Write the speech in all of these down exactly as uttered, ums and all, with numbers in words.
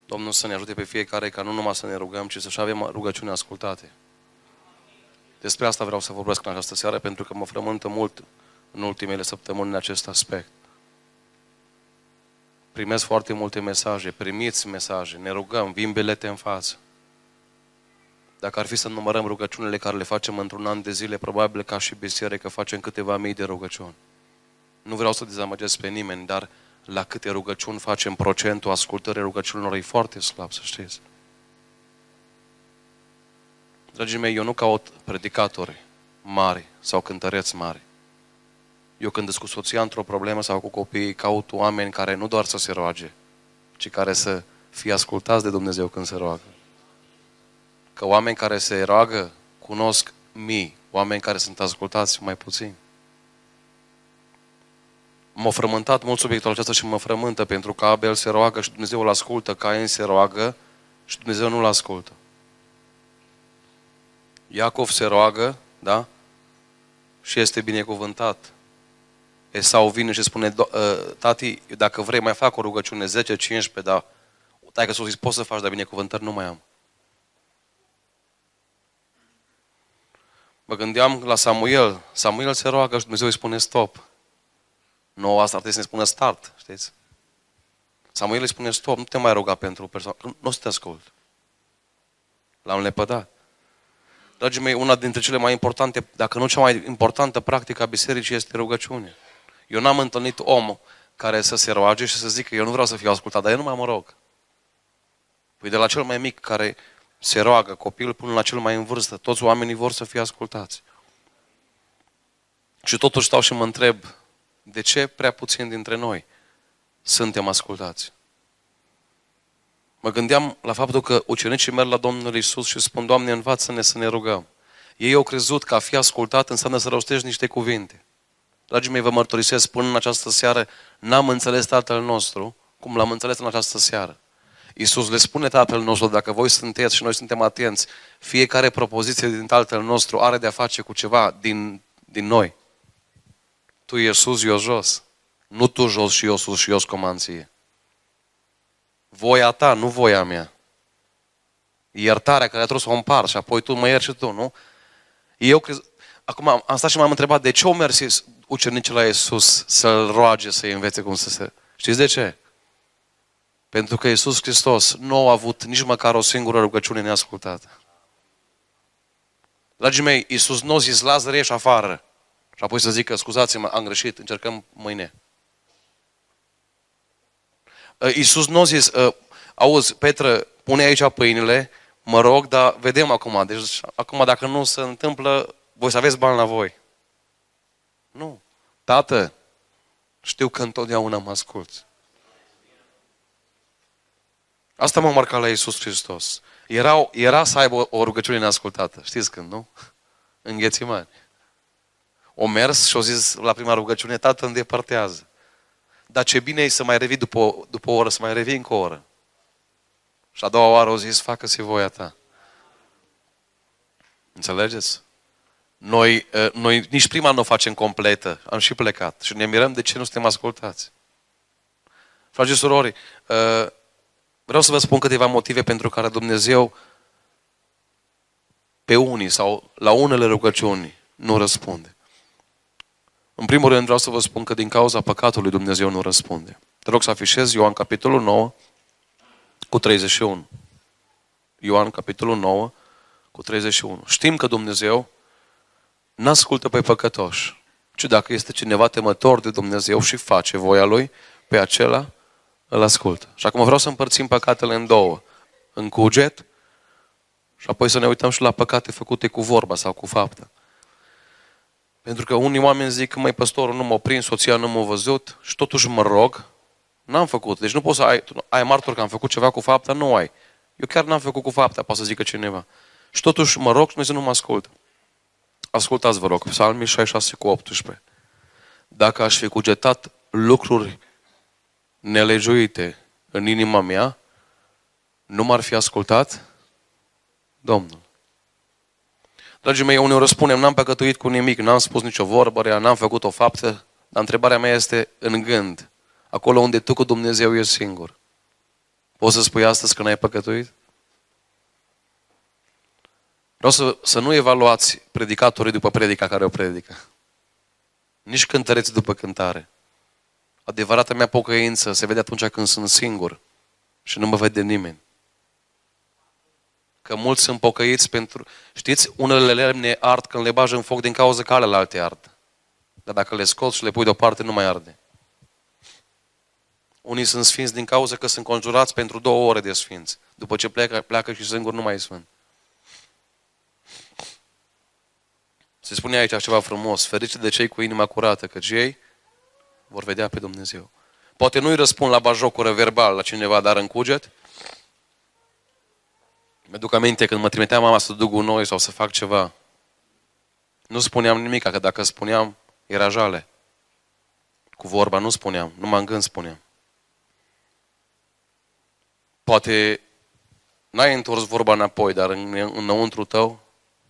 Domnul să ne ajute pe fiecare ca nu numai să ne rugăm, ci să-și avem rugăciuni ascultate. Despre asta vreau să vorbesc în această seară, pentru că mă frământă mult în ultimele săptămâni în acest aspect. Primesc foarte multe mesaje, primiți mesaje, ne rugăm, vin bilete în față. Dacă ar fi să numărăm rugăciunile care le facem într-un an de zile, probabil ca și biserică facem câteva mii de rugăciuni. Nu vreau să dezamăgesc pe nimeni, dar la câte rugăciuni facem, procentul ascultării rugăciunilor e foarte slab, să știți. Dragii mei, eu nu caut predicatori mari sau cântăreți mari. Eu când sunt cu soția într-o problemă sau cu copiii, caut oameni care nu doar să se roage, ci care să fie ascultați de Dumnezeu când se roagă. Că oameni care se roagă cunosc mii, oameni care sunt ascultați mai puțin. M-a frământat mult subiectul acesta și mă frământă pentru că Abel se roagă și Dumnezeu îl ascultă, Cain se roagă și Dumnezeu nu îl ascultă. Iacov se roagă, da? Și este binecuvântat. Esau vine și spune, tati, dacă vrei mai fac o rugăciune zece cincisprezece, dar taică s-o zis, poți să faci, dar binecuvântări nu mai am. Mă gândeam la Samuel. Samuel se roagă și Dumnezeu îi spune stop. Nu, asta ar trebui să ne spună start, știți? Samuel îi spune stop, nu te mai ruga pentru o persoană, nu o să te ascult. L-am lepădat. Dragii mei, una dintre cele mai importante, dacă nu cea mai importantă practică a bisericii este rugăciunea. Eu n-am întâlnit om care să se roage și să zică, eu nu vreau să fiu ascultat, dar eu nu mai mă rog. Păi de la cel mai mic care se roagă, copilul, până la cel mai în vârstă, toți oamenii vor să fie ascultați. Și totuși stau și mă întreb, de ce prea puțini dintre noi suntem ascultați? Mă gândeam la faptul că ucenicii merg la Domnul Iisus și spun, Doamne, învață-ne să ne rugăm. Ei au crezut că a fi ascultat înseamnă să rostești niște cuvinte. Dragii mei, vă mărturisesc, până în această seară n-am înțeles Tatăl nostru cum l-am înțeles în această seară. Iisus le spune Tatăl nostru, dacă voi sunteți și noi suntem atenți, fiecare propoziție din Tatăl nostru are de-a face cu ceva din, din noi. Tu ești sus, eu jos. Nu tu jos și eu sus și eu scomanție. Voia ta, nu voia mea. Iertarea care trebuie să o împart și apoi tu mă ierți și tu, nu? Eu cred... Acum am stat și m-am întrebat de ce au mers ucenicii la Iisus să-L roage, să-i învețe cum să se... Știți de ce? Pentru că Iisus Hristos nu a avut nici măcar o singură rugăciune neascultată. Dragii mei, Iisus nu a zis, Lazar, ieși afară. Și apoi să zică, scuzați-mă, am greșit, încercăm mâine. Iisus nu a zis, auzi, Petră, pune aici pâinile, mă rog, dar vedem acum. Deci, acum dacă nu se întâmplă, voi să aveți bani la voi. Nu. Tată, știu că întotdeauna mă asculți. Asta m-a marcat la Iisus Hristos. Era, era să aibă o rugăciune neascultată. Știți când, nu? În Ghețimani. O mers și o zis la prima rugăciune, Tată, îndepărtează. Dar ce bine e să mai revii după o, după o oră, să mai revii încă o oră. Și a doua oară o zis, facă-se voia ta. Înțelegeți? Noi, noi nici prima nu o facem completă. Am și plecat. Și ne mirăm de ce nu suntem ascultați. Frate și surori, vreau să vă spun câteva motive pentru care Dumnezeu pe unii sau la unele rugăciuni nu răspunde. În primul rând vreau să vă spun că din cauza păcatului Dumnezeu nu răspunde. Te rog să afișez Ioan capitolul nouă cu treizeci și unu. Ioan capitolul nouă cu treizeci și unu. Știm că Dumnezeu n-ascultă pe păcătoși, ci dacă este cineva temător de Dumnezeu și face voia Lui, pe acela îl ascultă. Și acum vreau să împărțim păcatele în două. În cuget și apoi să ne uităm și la păcate făcute cu vorba sau cu fapta. Pentru că unii oameni zic că, măi, păstorul nu m-a prins, soția nu m-a văzut și totuși mă rog, n-am făcut. Deci nu poți să ai, ai martor că am făcut ceva cu fapta, nu ai. Eu chiar n-am făcut cu fapta, poate să zică cineva. Și totuși mă rog și Dumnezeu nu mă ascultă. Ascultați, vă rog, Psalmii șaizeci și șase cu optsprezece. Dacă aș fi cugetat lucruri nelegiuite în inima mea, nu m-ar fi ascultat Domnul. Dragii mei, uneori răspunem, n-am păcătuit cu nimic, n-am spus nicio vorbă rea, n-am făcut o faptă, dar întrebarea mea este în gând, acolo unde tu cu Dumnezeu ești singur. Poți să spui astăzi că n-ai păcătuit? Vreau să, să nu evaluați predicatorii după predica care o predică. Nici cântăreți după cântare. Adevărata mea pocăință se vede atunci când sunt singur și nu mă vede nimeni. Că mulți sunt pocăiți pentru... Știți, unele lemne ard când le bagi în foc din cauza că alelalte ard. Dar dacă le scoți și le pui deoparte, nu mai arde. Unii sunt sfinți din cauza că sunt conjurați pentru două ore de sfinți. După ce pleacă, pleacă și singur nu mai e sfânt. Se spune aici ceva frumos. Ferice de cei cu inima curată, căci ei vor vedea pe Dumnezeu. Poate nu-i răspund la bajocură verbal la cineva, dar în cuget. Mi-aduc aminte când mă trimitea mama să duc gunoi sau să fac ceva. Nu spuneam nimic, că dacă spuneam, era jale. Cu vorba nu spuneam, numai în gând spuneam. Poate n-ai întors vorba înapoi, dar în, înăuntru tău.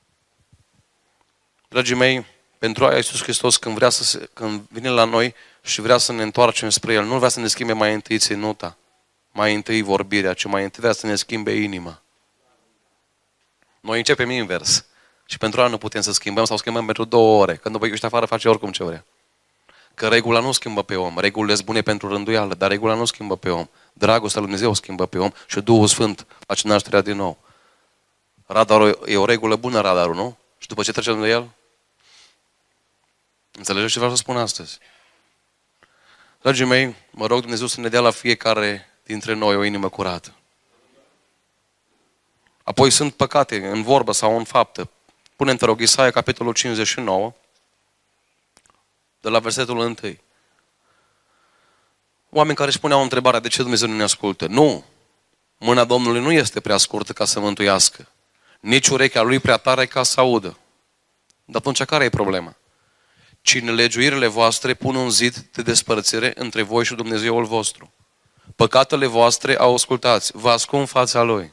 Dragii mei, pentru aia Iisus Hristos când, vrea să se, când vine la noi și vrea să ne întoarcem spre El, nu vrea să ne schimbe mai întâi ținuta, mai întâi vorbirea, ci mai întâi vrea să ne schimbe inima. Noi începem invers. Și pentru aia nu putem să schimbăm sau schimbăm pentru două ore. Când după ești afară, face oricum ce vrea. Că regula nu schimbă pe om. Regulile sunt bune pentru rânduială, dar regula nu schimbă pe om. Dragostea lui Dumnezeu schimbă pe om și Duhul Sfânt face nașterea din nou. Radarul e o regulă bună, radarul, nu? Și după ce trecem de el? Înțelegeți ce vreau să spun astăzi? Dragii mei, mă rog Dumnezeu să ne dea la fiecare dintre noi o inimă curată. Apoi sunt păcate în vorbă sau în faptă. Pune-mi, te rog, Isaia, capitolul cincizeci și nouă, de la versetul unu. Oameni care își puneau întrebarea, de ce Dumnezeu nu ne ascultă? Nu! Mâna Domnului nu este prea scurtă ca să mântuiască. Nici urechea Lui prea tare ca să audă. Dar atunci care e problema? Ci nelegiuirile voastre pun un zid de despărțire între voi și Dumnezeul vostru. Păcatele voastre au ascultați, vă ascund fața Lui.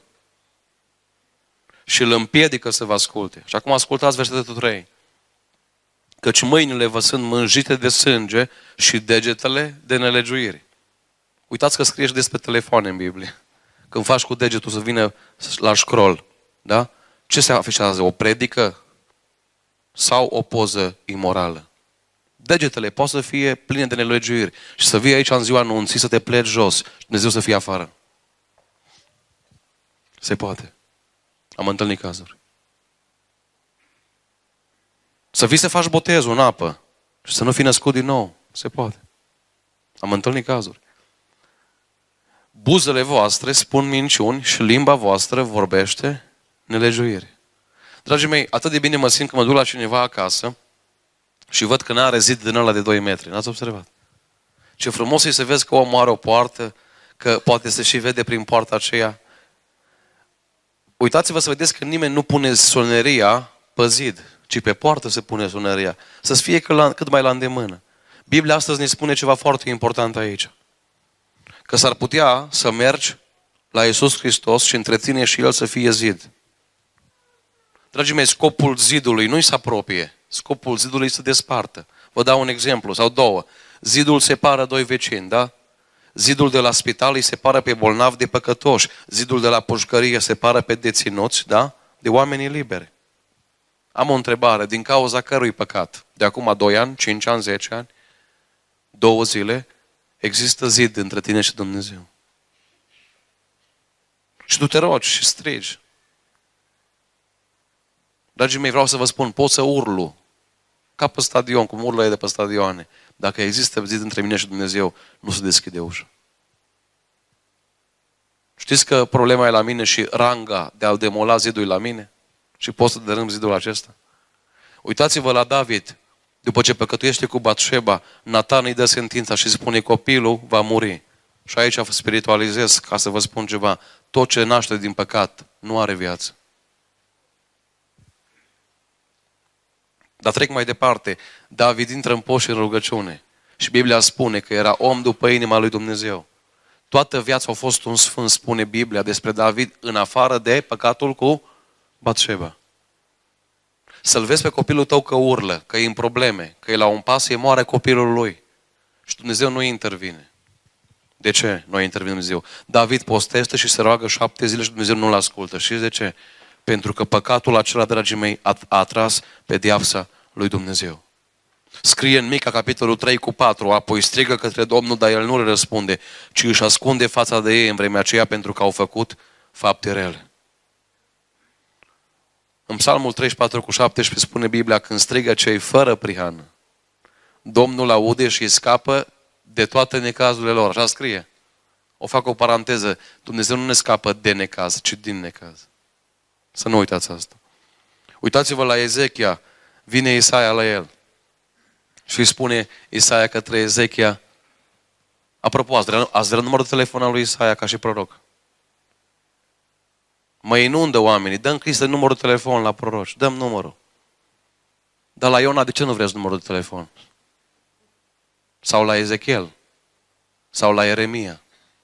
Și îl împiedică să vă asculte. Și acum ascultați versetul trei. Căci mâinile vă sunt mânjite de sânge și degetele de nelegiuire. Uitați că scrie și despre telefoane în Biblie. Când faci cu degetul să vină la scroll, da? Ce se afișează? O predică sau o poză imorală? Degetele pot să fie pline de nelegiuiri și să vii aici în ziua anunții, să te pleci jos și Dumnezeu să fie afară. Se poate. Am întâlnit cazuri. Să vii să faci botezul în apă și să nu fii născut din nou. Se poate. Am întâlnit cazuri. Buzele voastre spun minciuni și limba voastră vorbește nelegiuire. Dragii mei, atât de bine mă simt că mă duc la cineva acasă și văd că n-are zid din ăla de doi metri. N-ați observat? Ce frumos e să vezi că omul are o poartă, că poate să și vede prin poarta aceea. Uitați-vă să vedeți că nimeni nu pune soneria pe zid, ci pe poartă se pune soneria. Să fie cât mai la îndemână. Biblia astăzi ne spune ceva foarte important aici. Că s-ar putea să mergi la Iisus Hristos și între tine și El să fie zid. Dragii mei, scopul zidului nu-i să apropie. Scopul zidului să despartă. Vă dau un exemplu sau două. Zidul separă doi vecini, da? Zidul de la spital îi separă pe bolnavi de păcătoși. Zidul de la pușcărie separă pe deținuți, da? De oamenii liberi. Am o întrebare. Din cauza cărui păcat? De acum doi ani, cinci ani, zece ani, două zile, există zid între tine și Dumnezeu. Și tu te rogi și strigi. Dragii mei, vreau să vă spun, pot să urlu ca pe stadion, cum urlă ei de pe stadioane. Dacă există zid între mine și Dumnezeu, nu se deschide ușa. Știți că problema e la mine și ranga de a demola zidul e la mine? Și pot să dărâm zidul acesta? Uitați-vă la David. După ce păcătuiește cu Batșeba, Natan îi dă sentința și spune copilul va muri. Și aici spiritualizez ca să vă spun ceva. Tot ce naște din păcat nu are viață. Dar trec mai departe. David intră în post și în rugăciune. Și Biblia spune că era om după inima lui Dumnezeu. Toată viața a fost un sfânt, spune Biblia despre David, în afară de păcatul cu Batșeba. Să-l vezi pe copilul tău că urlă, că e în probleme, că e la un pas, e moare copilul lui. Și Dumnezeu nu intervine. De ce? Noi intervine Dumnezeu. David postește și se roagă șapte zile și Dumnezeu nu-l ascultă. Știți de ce? Pentru că păcatul acela, dragii mei, a, a atras pedeapsa lui Dumnezeu. Scrie în Mica, capitolul trei cu patru, apoi strigă către Domnul, dar El nu le răspunde, ci își ascunde fața de ei în vremea aceea pentru că au făcut fapte rele. În Psalmul treizeci și patru cu șaptesprezece spune Biblia, când strigă cei fără prihană, Domnul aude și îi scapă de toate necazurile lor. Așa scrie. O fac o paranteză. Dumnezeu nu ne scapă de necaz, ci din necaz. Să nu uitați asta. Uitați-vă la Ezechia. Vine Isaia la el. Și îi spune Isaia către Ezechia. Apropo, ați vrea, ați vrea numărul de telefon al lui Isaia ca și proroc? Mă inundă oamenii. Dăm Cristi numărul de telefon la proroci. Dăm numărul. Dar la Iona, de ce nu vreți numărul de telefon? Sau la Ezechiel? Sau la Ieremia?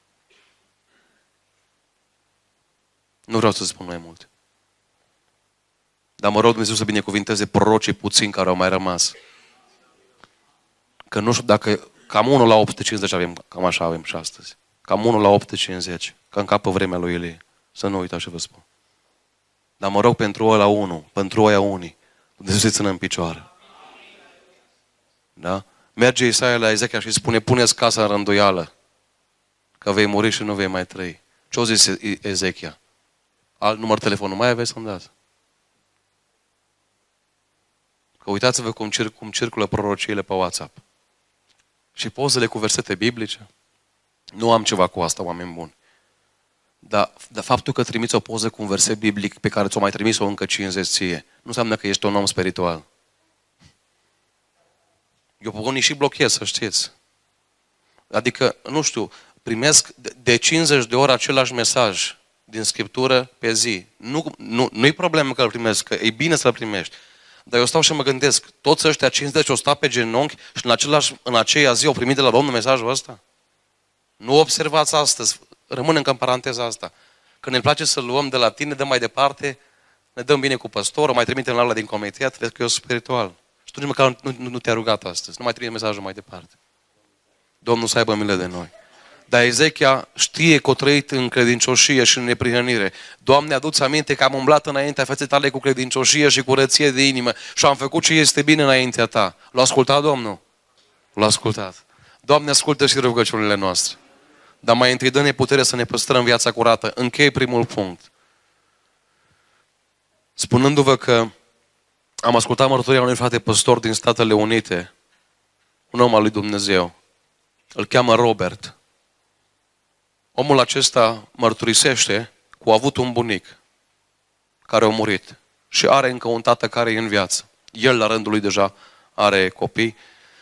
Nu vreau să spun mai mult. Dar mă rog Dumnezeu să binecuvinteze prorocii puțini care au mai rămas. Că nu știu dacă cam unul la opt sute cincizeci avem, cam așa avem și astăzi. Cam unul la opt sute cincizeci. Că încapă vremea lui Ilie. Să nu uitați ce vă spun. Dar mă rog pentru ăla unul, pentru ăia unii. Dumnezeu să-i țină în picioare. Da? Merge Isaia la Ezechia și spune, puneți casa în rânduială, că vei muri și nu vei mai trăi. Ce-o zis Ezechia? Alt număr de telefon, nu mai aveți să-mi dați? Că uitați-vă cum, cir- cum circulă prorociile pe WhatsApp. Și pozele cu versete biblice. Nu am ceva cu asta, oameni buni. Dar, dar faptul că trimiți o poză cu un verset biblic pe care ți-o mai trimis-o încă cincizeci ție, nu înseamnă că ești un om spiritual. Eu pe unii și blochez, să știți. Adică, nu știu, primesc de cincizeci de ori același mesaj din Scriptură pe zi. Nu, nu, nu-i problemă că îl primesc, că e bine să-l primești. Dar eu stau și mă gândesc, toți ăștia cincizeci o sta pe genunchi și în, același, în aceea zi au primit de la Domnul mesajul ăsta? Nu observați astăzi, rămân încă în paranteza asta. Când ne place să luăm de la tine, dăm mai departe, ne dăm bine cu păstorul, mai trimitem la ala din comitet, cred că eu sunt spiritual. Și tu nici măcar nu, nu, nu te-a rugat astăzi, nu mai trimite mesajul mai departe. Domnul să aibă milă de noi. Dar Ezechia știe că o trăit în credincioșie și în neprihănire. Doamne, adu-ți aminte că am umblat înaintea feței tale cu credincioșie și curăție de inimă și am făcut ce este bine înaintea ta. L-a ascultat Domnul? L-a ascultat. Doamne, ascultă și rugăciunile noastre. Dar mai întâi dă-ne putere să ne păstrăm viața curată. Închei primul punct. Spunându-vă că am ascultat mărturia unui frate păstor din Statele Unite, un om al lui Dumnezeu. Îl cheamă Robert. Omul acesta mărturisește că a avut un bunic care a murit și are încă un tată care e în viață. El, la rândul lui, deja are copii.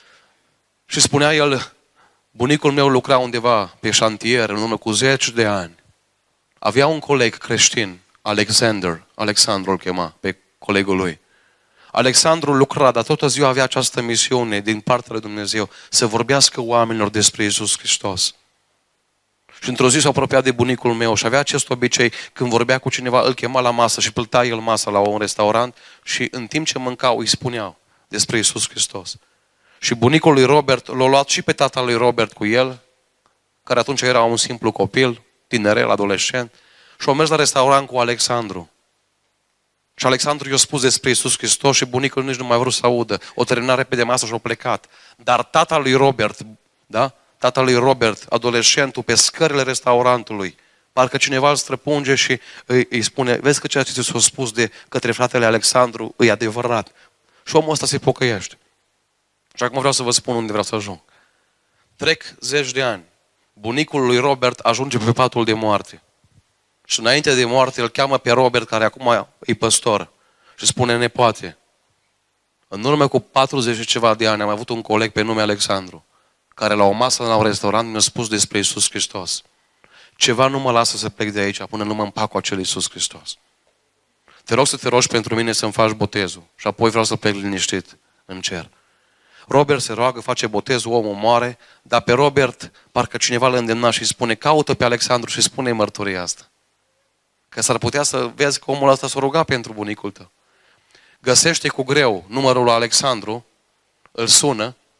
Și spunea el, bunicul meu lucra undeva pe șantier în urmă cu zeci de ani. Avea un coleg creștin, Alexander, Alexandru îl chema, pe colegul lui. Alexandru lucra, dar toată ziua avea această misiune din partea lui Dumnezeu, să vorbească oamenilor despre Iisus Hristos. Și într-o zi s-a apropiat de bunicul meu și avea acest obicei, când vorbea cu cineva, îl chema la masă și plăta el masa la un restaurant și în timp ce mâncau îi spuneau despre Iisus Hristos. Și bunicul lui Robert l-a luat și pe tatăl lui Robert cu el, care atunci era un simplu copil, tinerel, adolescent, și a mers la restaurant cu Alexandru. Și Alexandru i-a spus despre Iisus Hristos și bunicul nici nu mai vrut să audă. O terminat repede masa și a plecat. Dar tatăl lui Robert, da? Tatăl lui Robert, adolescentul, pe scările restaurantului, parcă cineva îl străpunge și îi, îi spune, vezi că ceea ce ți s-a spus de către fratele Alexandru e adevărat. Și omul ăsta se pocăiește. Și acum vreau să vă spun unde vreau să ajung. Trec zeci de ani. Bunicul lui Robert ajunge pe patul de moarte. Și înainte de moarte îl cheamă pe Robert, care acum e păstor. Și spune, nepoate, în urmă cu patruzeci și ceva de ani am avut un coleg pe nume Alexandru, care la o masă la un restaurant mi-a spus despre Iisus Hristos. Ceva nu mă lasă să plec de aici până nu mă împac cu acel Iisus Hristos. Te rog să te rogi pentru mine să-mi faci botezul și apoi vreau să plec liniștit în cer. Robert se roagă, face botezul, omul moare, dar pe Robert parcă cineva îl îndemna și spune, caută pe Alexandru și spune mărturia asta. Că s-ar putea să vezi că omul ăsta s-a rugat pentru bunicul tău. Găsește cu greu numărul lui Alexandru, îl sună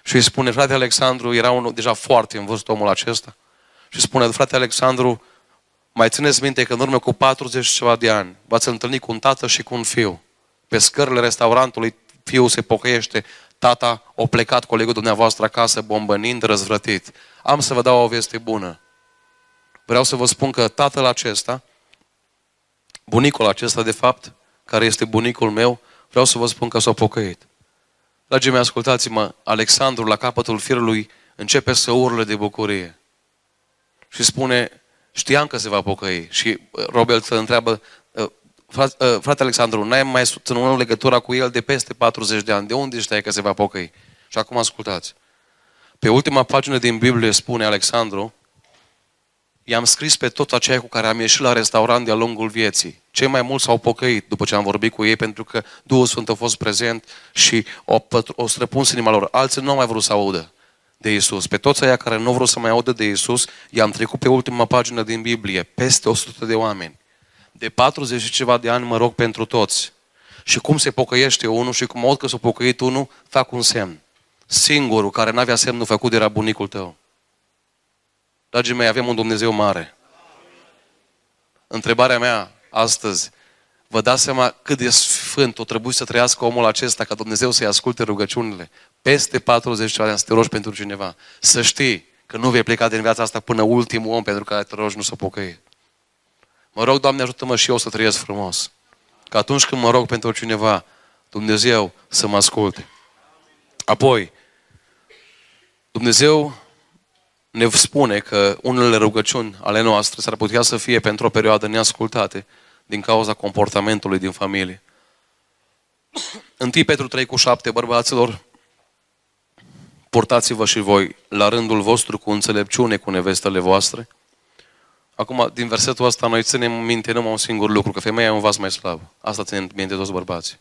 Și îi spune, frate Alexandru, era unul deja foarte în vârstă omul acesta, și spune, frate Alexandru, mai țineți minte că în urmă cu patruzeci și ceva de ani v-ați întâlnit cu un tată și cu un fiu. Pe scările restaurantului, fiul se pocăiește, tata a plecat colegul dumneavoastră acasă, bombănind, răzvrătit. Am să vă dau o veste bună. Vreau să vă spun că tatăl acesta, bunicul acesta de fapt, care este bunicul meu, vreau să vă spun că s-a pocăit. Dragii mei, ascultați-mă, Alexandru la capătul firului începe să urle de bucurie. Și spune, știam că se va pocăi. Și Robert îl întreabă, frate Alexandru, n-ai mai ținut legătura cu el de peste patruzeci de ani. De unde știai că se va pocăi? Și acum ascultați. Pe ultima pagină din Biblie spune Alexandru, i-am scris pe toți aceia cu care am ieșit la restaurant de-a lungul vieții. Cei mai mulți s-au pocăit după ce am vorbit cu ei, pentru că Duhul Sfânt a fost prezent și o, o străpuns inima lor. Alții nu au mai vrut să audă de Iisus. Pe toți aia care nu vreau să mai audă de Iisus, i-am trecut pe ultima pagină din Biblie, peste o sută de oameni. De patruzeci și ceva de ani mă rog pentru toți. Și cum se pocăiește unul și cum aud că s-a pocăit unul, fac un semn. Singurul care n-avea semnul făcut era bunicul tău. Dragii mei, avem un Dumnezeu mare. Întrebarea mea astăzi, vă dați seama cât de sfânt o trebuie să trăiască omul acesta ca Dumnezeu să-i asculte rugăciunile? Peste patruzeci de ani să te rogi pentru cineva. Să știi că nu vei pleca din viața asta până ultimul om pentru care te rogi nu s-o pocăi. Mă rog, Doamne, ajută-mă și eu să trăiesc frumos. Că atunci când mă rog pentru cineva, Dumnezeu să mă asculte. Apoi, Dumnezeu ne spune că unele rugăciuni ale noastre s-ar putea să fie pentru o perioadă neascultate din cauza comportamentului din familie. întâi Petru trei cu șapte, bărbaților, purtați-vă și voi la rândul vostru cu înțelepciune cu nevestele voastre. Acum, din versetul ăsta, noi ținem minte numai un singur lucru, că femeia e un vas mai slab. Asta ținem minte toți bărbații.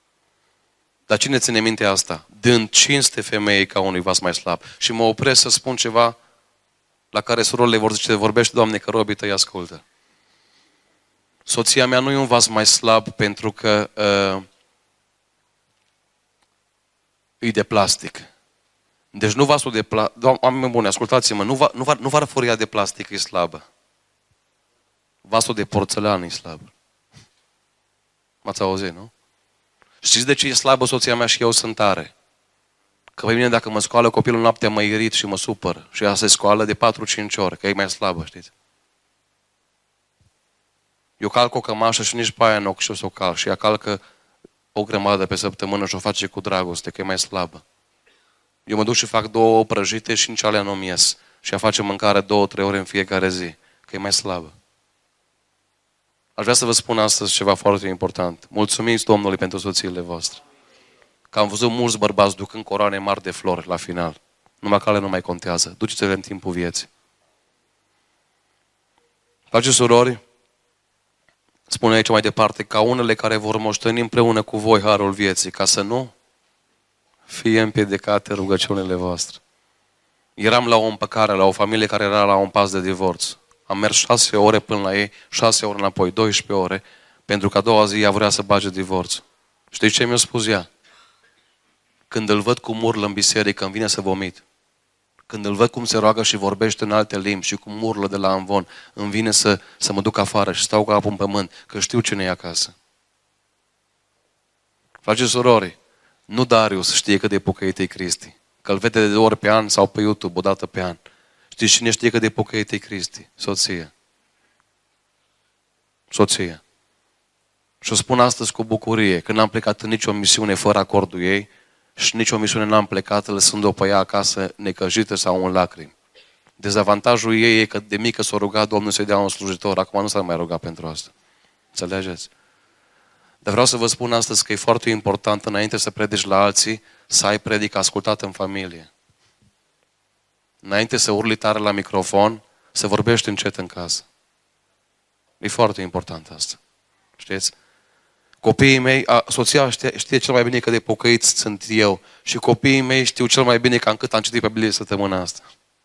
Dar cine ține minte asta? Dând cinste femeii ca unui vas mai slab. Și mă opresc să spun ceva la care surorile vor zice, vorbește, Doamne, că robii tăi ascultă. Soția mea nu e un vas mai slab pentru că uh, e de plastic. Deci nu vasul de plastic, oameni buni, ascultați-mă, nu, va, nu, va, nu varfăria de plastic e slabă. Vasul de porțelan e slab. M-ați auzit, nu? Știți de ce e slabă soția mea și eu sunt tare? Că pe mine dacă mă scoală copilul noaptea mă irit și mă supăr. Și ea se scoală de patru-cinci ori, că e mai slabă, știți? Eu calc o cămașă și nici pe aia nu și o să o calc. Și ea calcă o grămadă pe săptămână și o face cu dragoste, că e mai slabă. Eu mă duc și fac două prăjite și nici alea nu-mi ies. Și ea face mâncare două, trei ore în fiecare zi, că e mai slabă. Aș vrea să vă spun astăzi ceva foarte important. Mulțumiți Domnului pentru soțiile voastre. Că am văzut mulți bărbați ducând coroane mari de flori la final. Numai că ale nu mai contează. Duceți-le în timpul vieții. Dragi surori, spune aici mai departe, ca unele care vor moșteni împreună cu voi harul vieții, ca să nu fie împiedicate rugăciunile voastre. Eram la o împăcare, la o familie care era la un pas de divorț. Am mers șase ore până la ei, șase ore înapoi, douăsprezece ore, pentru că a doua zi ea vrea să bage divorț. Știți ce mi-a spus ea? Când îl văd cum urlă în biserică, îmi vine să vomit. Când îl văd cum se roagă și vorbește în alte limbi și cum urlă de la amvon, îmi vine să, să mă duc afară și stau cu capul în pământ, că știu cine e acasă. Frate surori, nu Darius știe cât de pocăit e Cristi, că îl vede de două ori pe an sau pe YouTube, o dată pe an. Știți cine știe cât de pocăit e Cristi? Soția. Soția. Și o spun astăzi cu bucurie, că n-am plecat în nicio misiune fără acordul ei și nicio misiune n-am plecat lăsând-o pe ea acasă necăjită sau în lacrimi. Dezavantajul ei e că de mică s-a rugat Domnul să-i dea un slujitor, acum nu s-ar mai ruga pentru asta. Înțelegeți? Dar vreau să vă spun astăzi că e foarte important înainte să predici la alții, să ai predică ascultată în familie. Înainte să urli tare la microfon, să vorbești încet în casă. E foarte important asta. Știți? Copiii mei, a, soția știe, știe cel mai bine că de pocăit sunt eu și copiii mei știu cel mai bine cam cât am citit pe Biblie săptămâna asta.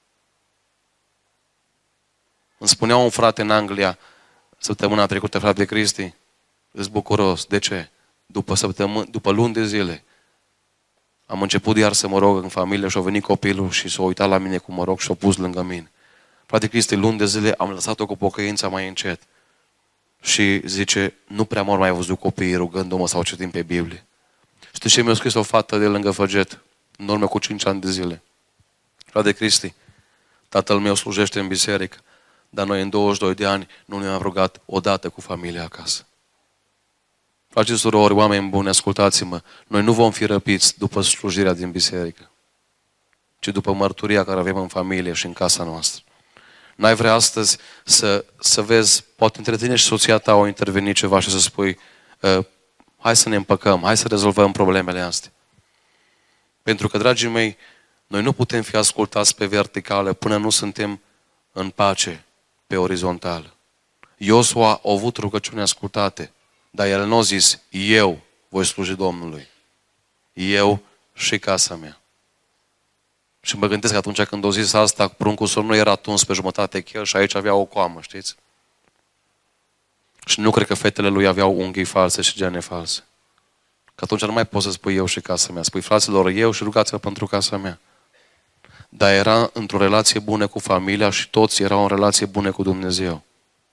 Îmi spunea un frate în Anglia săptămâna trecută, frate Cristi, îs bucuros. De ce? După, săptămâni, după luni de zile Am început iar să mă rog în familie și a venit copilul și s-a uitat la mine cum mă rog și s-a pus lângă mine. Frate Cristi, luni de zile am lăsat-o cu pocăința mai încet. Și zice, nu prea m-au mai văzut copiii rugându-mă sau citind pe Biblie. Știi ce mi-a scris o fată de lângă Făget, în urmă cu cinci ani de zile? Frate Cristi, tatăl meu slujește în biserică, dar noi în douăzeci și doi de ani nu ne-am rugat odată cu familia acasă. Frații și surori, oameni buni, ascultați-mă, noi nu vom fi răpiți după slujirea din biserică, ci după mărturia care avem în familie și în casa noastră. N-ai vrea astăzi să, să vezi, poate între tine și soția ta au intervenit ceva și să spui, hai să ne împăcăm, hai să rezolvăm problemele astea. Pentru că, dragii mei, noi nu putem fi ascultați pe verticală până nu suntem în pace pe orizontală. Iosua a avut rugăciuni ascultate, dar el nu a zis, eu voi sluji Domnului. Eu și casa mea. Și mă gândesc că atunci când o zis asta, pruncul său nu era tuns pe jumătate chel și aici avea o coamă, știți? Și nu cred că fetele lui aveau unghii false și gene false. Că atunci nu mai poți să spui eu și casa mea. Spui, fraților, eu și rugați-vă pentru casa mea. Dar era într-o relație bună cu familia și toți erau în relație bună cu Dumnezeu.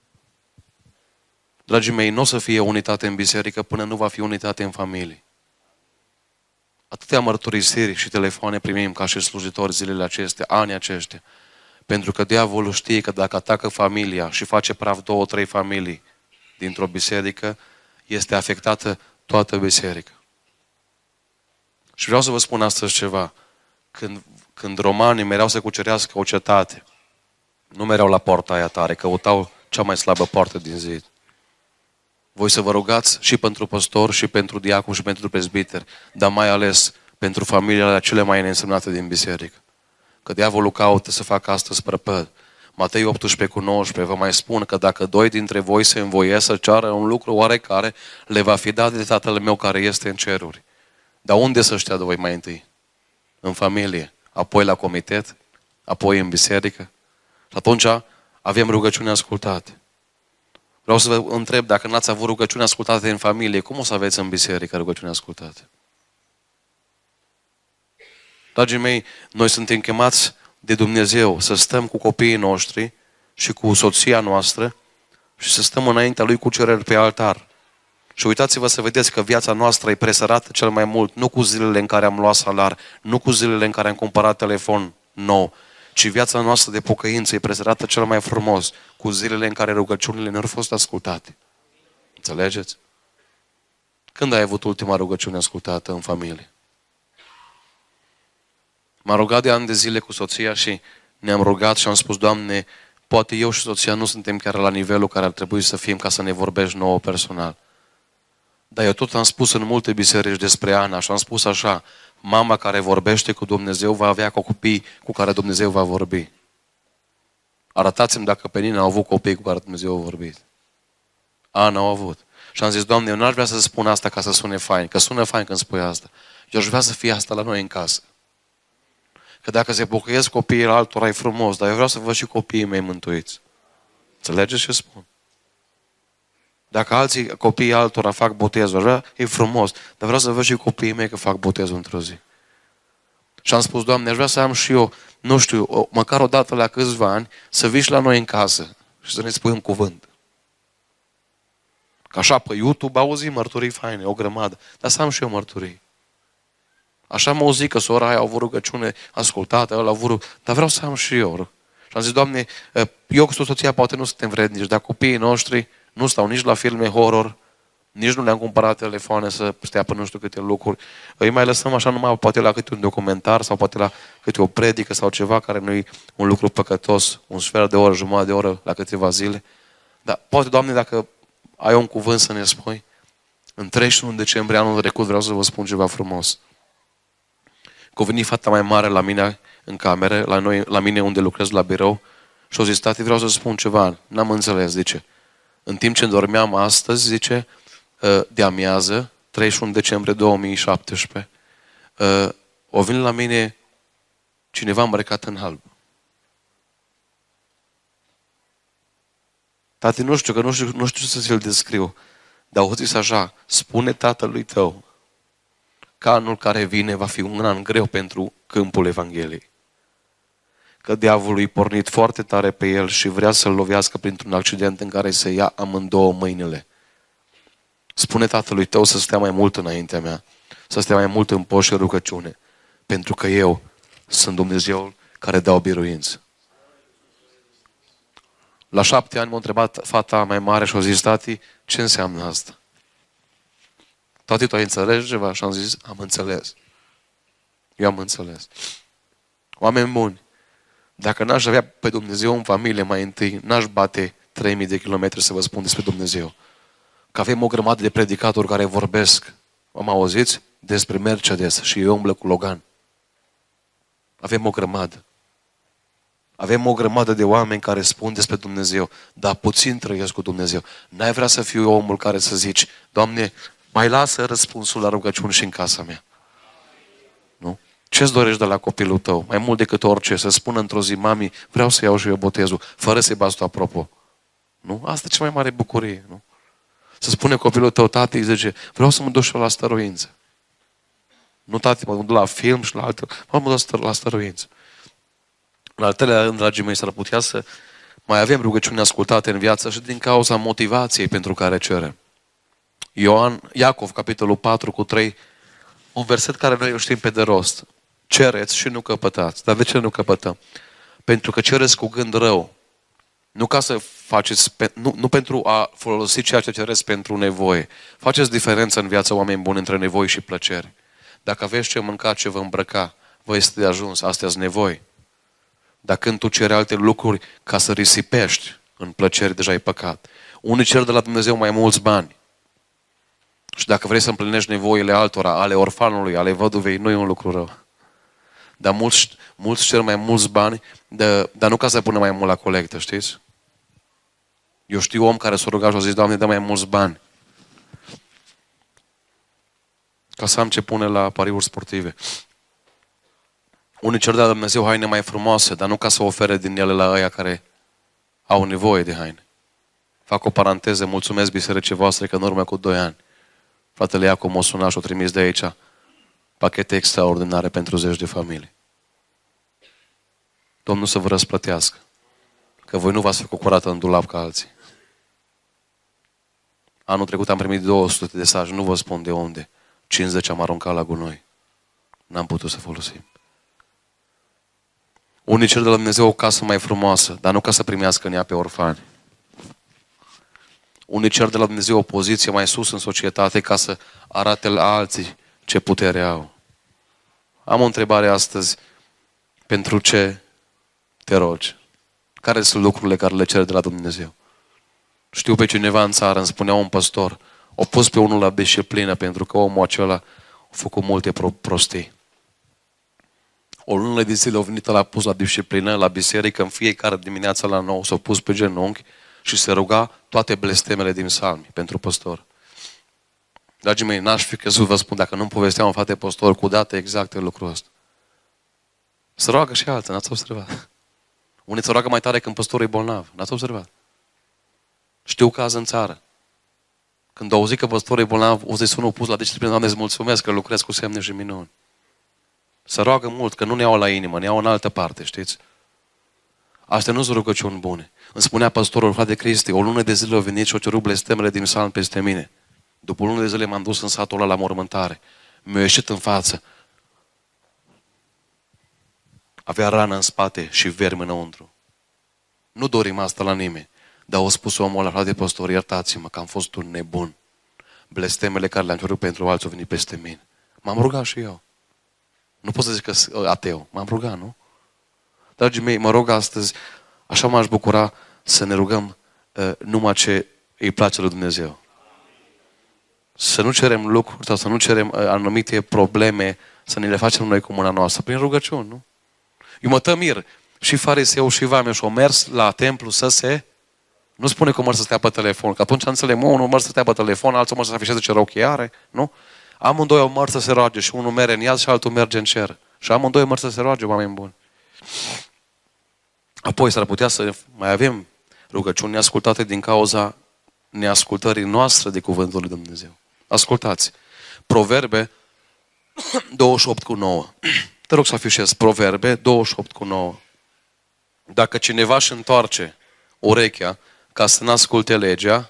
Dragii mei, nu o să fie unitate în biserică până nu va fi unitate în familie. Atâtea mărturisiri și telefoane primim ca și slujitori zilele acestea, anii aceștia. Pentru că diavolul știe că dacă atacă familia și face praf două, trei familii dintr-o biserică, este afectată toată biserica. Și vreau să vă spun astăzi ceva. Când, când romanii mereau să cucerească o cetate, nu mereau la poarta aia tare, căutau cea mai slabă poartă din zid. Voi să vă rugați și pentru păstor, și pentru diacon, și pentru prezbiter, dar mai ales pentru familiile cele mai neînsemnate din biserică. Că diavolul caută să facă astăzi prăpăd. Matei optsprezece cu nouăsprezece vă mai spun că dacă doi dintre voi se învoiesc să ceară un lucru oarecare, le va fi dat de Tatăl meu care este în ceruri. Dar unde să știa de voi mai întâi? În familie, apoi la comitet, apoi în biserică. Și atunci avem rugăciuni ascultate. Vreau să vă întreb, dacă n-ați avut rugăciuni ascultate în familie, cum o să aveți în biserică rugăciuni ascultate? Dragii mei, noi suntem chemați de Dumnezeu să stăm cu copiii noștri și cu soția noastră și să stăm înaintea Lui cu cereri pe altar. Și uitați-vă să vedeți că viața noastră e presărată cel mai mult, nu cu zilele în care am luat salar, nu cu zilele în care am cumpărat telefon nou, ci viața noastră de pocăință e presărată cel mai frumos cu zilele în care rugăciunile nu au fost ascultate. Înțelegeți? Când ai avut ultima rugăciune ascultată în familie? M-am rugat de ani de zile cu soția și ne-am rugat și am spus, Doamne, poate eu și soția nu suntem chiar la nivelul care ar trebui să fim ca să ne vorbești nouă personal. Dar eu tot am spus în multe biserici despre Ana și am spus așa, mama care vorbește cu Dumnezeu va avea copii cu care Dumnezeu va vorbi. Arătați-mi dacă pe Nina au avut copii cu care Dumnezeu a vorbit. Ana au avut. Și am zis, Doamne, eu n-aș vrea să spun asta ca să sune fain, că sună fain când spui asta. Eu aș vrea să fie asta la noi în casă. Că dacă se pocăiesc copiii altora e frumos, dar eu vreau să văd și copiii mei mântuiți. Înțelegeți ce spun? Dacă alții copiii altora fac botezul, vrea, e frumos, dar vreau să văd și copiii mei că fac botezul într-o zi. Și am spus, Doamne, aș vrea să am și eu, nu știu, o, măcar o dată la câțiva ani, să vii și la noi în casă și să ne spui un cuvânt. Că așa pe YouTube auzi mărturii faine, o grămadă, dar să am și eu mărturii. Așa mă zic că sora aia a avut rugăciune ascultată, ăla a avut, dar vreau să am și eu. Și am zis, Doamne, eu cu soția poate nu suntem vrednici, dar copiii noștri nu stau nici la filme horror, nici nu le-am cumpărat telefoane să stea pe nu știu câte lucruri. Îi mai lăsăm așa numai poate la câte un documentar sau poate la câte o predică sau ceva care nu e un lucru păcătos, un sfert de oră, jumătate de oră la câteva zile. Dar poate, Doamne, dacă ai un cuvânt să ne spui, în treizeci și unu decembrie anul trecut vreau să vă spun ceva frumos. Că a venit fata mai mare la mine în cameră, la, noi, la mine unde lucrez la birou și a zis, tati, vreau să spun ceva. N-am înțeles, zice. În timp ce dormeam astăzi, zice, de amiază, treizeci și unu decembrie două mii șaptesprezece, o venit la mine cineva îmbrăcat în alb. Tati, nu știu, că nu știu, nu știu să ți-l descriu, dar o zis așa, spune tatălui tău că anul care vine va fi un an greu pentru câmpul Evangheliei. Că diavolul e pornit foarte tare pe el și vrea să-l lovească printr-un accident în care să ia amândouă mâinile. Spune tatălui tău să stea mai mult înaintea mea, să stea mai mult în post și rugăciune, pentru că eu sunt Dumnezeul care dau biruință. La șapte ani m-a întrebat fata mai mare și a zis, tati, ce înseamnă asta? Tati, tu ai înțeles ceva? Și am zis, am înțeles. Eu am înțeles. Oameni buni, dacă n-aș avea pe Dumnezeu în familie mai întâi, n-aș bate trei mii de kilometri să vă spun despre Dumnezeu. Că avem o grămadă de predicatori care vorbesc, am auzit, despre Mercedes și eu umblă cu Logan. Avem o grămadă. Avem o grămadă de oameni care spun despre Dumnezeu, dar puțin trăiesc cu Dumnezeu. N-ai vrea să fiu omul care să zici, Doamne, mai lasă răspunsul la rugăciuni și în casa mea. Nu? Ce-ți dorești de la copilul tău? Mai mult decât orice, să spună într-o zi, mami, vreau să iau și eu botezul, fără să-i bați tu apropo. Nu? Asta e cea mai mare bucurie. Nu? Să spune copilul tău, tati, zice, vreau să mă duc și eu la stăruință. Nu, tati, mă duc la film și la alte, mă duc la stăruință. În al treilea rând, dragii mei, s-ar putea să mai avem rugăciuni ascultate în viață și din cauza motivației pentru care cerem. Ioan, Iacov, capitolul patru cu trei, un verset care noi o știm pe de rost. Cereți și nu căpătați. Dar de ce nu căpătăm? Pentru că cereți cu gând rău. Nu ca să faceți, nu, nu pentru a folosi ceea ce cereți pentru nevoie. Faceți diferență în viața oameni buni între nevoi și plăceri. Dacă aveți ce mânca, ce vă îmbrăca, vă este de ajuns, astea sunt nevoi. Dar când tu ceri alte lucruri ca să risipești în plăceri, deja e păcat. Unii cer de la Dumnezeu mai mulți bani. Și dacă vrei să împlinești nevoile altora, ale orfanului, ale văduvei, nu e un lucru rău. Dar mulți, mulți cer mai mulți bani, de, dar nu ca să pună mai mult la colectă, știți? Eu știu om care s-a rugat și a zis, Doamne, dă mai mulți bani. Ca să am ce pune la pariuri sportive. Unii cer de la Dumnezeu haine mai frumoase, dar nu ca să ofere din ele la ăia care au nevoie de haine. Fac o paranteză, mulțumesc bisericii voastre că în urmă cu doi ani fratele Iacob m-a sunat și a trimis de aici pachete extraordinare pentru zeci de familii. Domnul să vă răsplătească, că voi nu v-ați făcut curată în dulap ca alții. Anul trecut am primit două sute de saci, nu vă spun de unde. cincizeci am aruncat la gunoi. N-am putut să folosim. Unii cer de la Dumnezeu o casă mai frumoasă, dar nu ca să primească în ea pe orfani. Unii cer de la Dumnezeu o poziție mai sus în societate ca să arate la alții ce putere au. Am o întrebare astăzi. Pentru ce te rogi? Care sunt lucrurile care le cer de la Dumnezeu? Știu pe cineva în țară, îmi spunea un păstor, o pus pe unul la disciplină pentru că omul acela a făcut multe prostii. O lună de zile a venit, l-a pus la disciplină, la biserică, în fiecare dimineață la nouă, s-a pus pe genunchi și se ruga toate blestemele din psalmi pentru păstor. Dragii mei, n-aș fi crezut, vă spun, dacă nu-mi povesteam un frate păstor cu date exacte lucrul ăsta. Se roagă și alții, n-ați observat? Unii se roagă mai tare când păstorul e bolnav, n-ați observat? Știu caz în țară. Când au auzit că păstorul e bolnav, o zis unul pus la disciplină, Doamne, îți mulțumesc că lucrez cu semne și minuni. Se roagă mult, că nu ne iau la inimă, ne iau în altă parte, știți? Astea nu sunt rugăciuni bune. Îmi spunea păstorul, frate Cristi, o lună de zile au venit și au cerut blestemele din psalm peste mine. După o lună de zile m-am dus în satul ăla la mormântare. Mi-a ieșit în față. Avea rană în spate și vermi înăuntru. Nu dorim asta la nimeni. Dar au spus omul ăla, frate păstor, iertați-mă că am fost un nebun. Blestemele care le-am cerut pentru alții au venit peste mine. M-am rugat și eu. Nu pot să zic că sunt ateu. M-am rugat, nu? Dragii mei, mă rog astăzi, așa m-aș bucura să ne rugăm uh, numai ce îi place lui Dumnezeu. Să nu cerem lucruri sau să nu cerem uh, anumite probleme, să ne le facem noi cu mâna noastră, prin rugăciuni, nu? Eu mă tămir. Și fariseu și vameș au mers la templu să se... Nu spune că măr să stea pe telefon, că atunci înțeleg, unul măr să stea pe telefon, altul măr să se afișeze ce rochiare, nu? Amândoi au măr să se roage și unul mere în iad și altul merge în cer. Și amândoi măr să se roage, oameni buni. Apoi s-ar putea să mai avem rugăciuni neascultate din cauza neascultării noastre de cuvântul lui Dumnezeu. Ascultați. Proverbe, douăzeci și opt cu nouă. Te rog să afișez Proverbe douăzeci și opt cu nouă. Dacă cineva își întoarce urechea ca să n-asculte legea,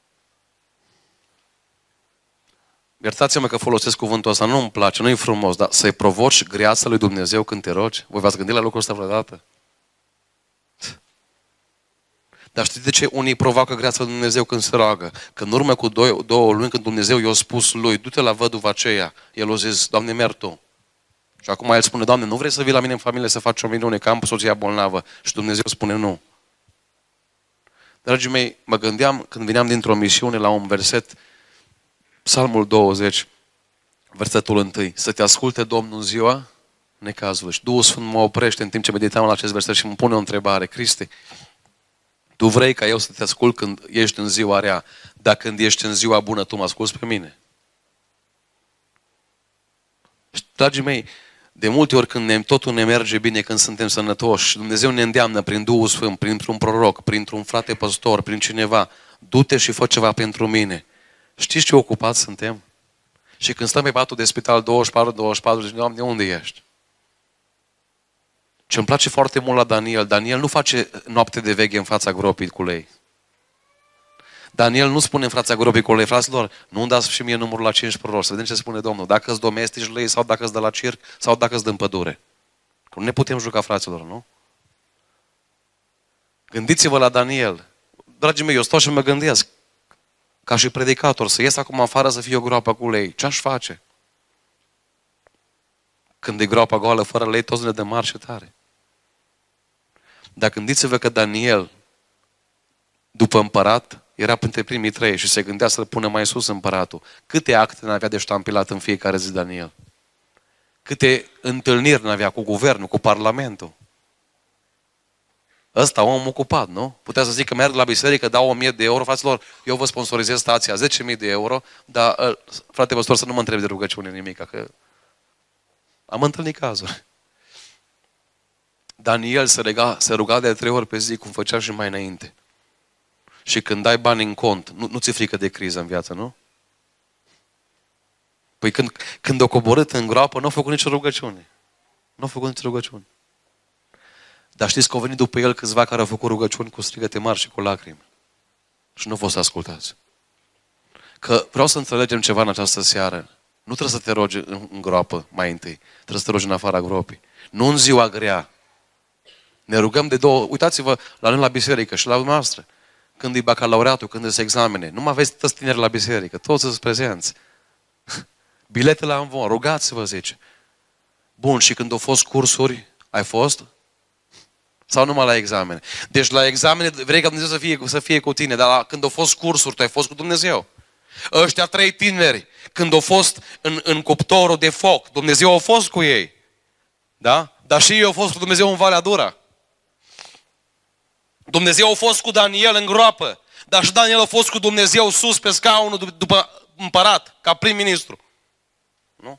iertați-mă că folosesc cuvântul ăsta, nu îmi place, nu-i frumos, dar să-i provoci greața lui Dumnezeu când te rogi? Voi v-ați gândit la lucrul ăsta vreodată? Dar știți de ce unii provoacă greața lui Dumnezeu când se roagă? Că în urmă cu două, două luni, când Dumnezeu i-a spus lui, du-te la văduva aceea, el a zis, Doamne, merg tu. Și acum el spune, Doamne, nu vrei să vii la mine în familie să faci o minune, că am soția bolnavă? Și Dumnezeu spune, nu. Dragii mei, mă gândeam când veneam dintr-o misiune la un verset, Psalmul douăzeci, versetul unu, să te asculte Domnul în ziua necazului. Și Duhul Sfânt mă oprește în timp ce meditam la acest verset și îmi pune o întrebare. Cristi, tu vrei ca eu să te ascult când ești în ziua rea, dar când ești în ziua bună, tu mă asculți pe mine? Și, dragii mei, de multe ori când ne, totul ne merge bine, când suntem sănătoși, Dumnezeu ne îndeamnă prin Duhul Sfânt, printr-un proroc, printr-un frate păstor, prin cineva, du-te și fă ceva pentru mine. Știți ce ocupați suntem? Și când stăm pe patul de spital douăzeci și patru douăzeci și patru, zici, Doamne, unde ești? Ce îmi place foarte mult la Daniel, Daniel nu face noapte de veche în fața gropii cu lei. Daniel nu spune în fața gropii cu lei, fraților, nu îmi dați și mie numărul la cinci proroci, să vedem ce spune Domnul, dacă îți domestici lei sau dacă îți de la circ sau dacă îți dă în pădure. Că nu ne putem juca, fraților, nu? Gândiți-vă la Daniel. Dragii mei, eu stau și mă gândesc, ca și predicator, să ies acum afară să fie o groapă cu lei. Ce aș face? Când e groapa goală, fără lei, toți ne dăm mari și tare. Dar gândiți-vă că Daniel, după împărat, era printre primii trei și se gândea să-l pună mai sus împăratul. Câte acte n-avea de ștampilat în fiecare zi Daniel? Câte întâlniri n-avea cu guvernul, cu parlamentul? Ăsta om ocupat, nu? Putea să zic că merg la biserică, dau o mie de euro, fraților, eu vă sponsorizez stația, zece mii de euro, dar, frate păstor, să nu mă întreb de rugăciune nimic, că am întâlnit cazuri. Daniel se, rega, se ruga de trei ori pe zi, cum făcea și mai înainte. Și când dai bani în cont, nu, nu ți-e frică de criză în viață, nu? Păi când, când o coborât în groapă, nu a făcut nicio rugăciune. Nu a făcut nicio rugăciune. Dar știți că au venit după el câțiva care au făcut rugăciuni cu strigăte mari și cu lacrimi. Și nu au fost ascultați. Că vreau să înțelegem ceva în această seară. Nu trebuie să te rogi în, în groapă mai întâi. Trebuie să te rogi în afara gropii. Nu în ziua grea. Ne rugăm de două... Uitați-vă la noi la biserică și la noastră. Când e bacalaureatul, când sunt examene. Nu mai aveți toți tineri la biserică. Toți sunt prezenți. Bilete la învon. Rugați-vă, zice. Bun, și când au fost cursuri, ai fost? Sau numai la examene? Deci la examene vrei ca Dumnezeu să fie, să fie cu tine, dar la, când au fost cursuri, tu ai fost cu Dumnezeu. Ăștia trei tineri, când au fost în, în cuptorul de foc, Dumnezeu a fost cu ei. Da? Dar și ei au fost cu Dumnezeu în Valea Dura. Dumnezeu a fost cu Daniel în groapă, dar și Daniel a fost cu Dumnezeu sus pe scaunul după, după împărat, ca prim-ministru. Nu?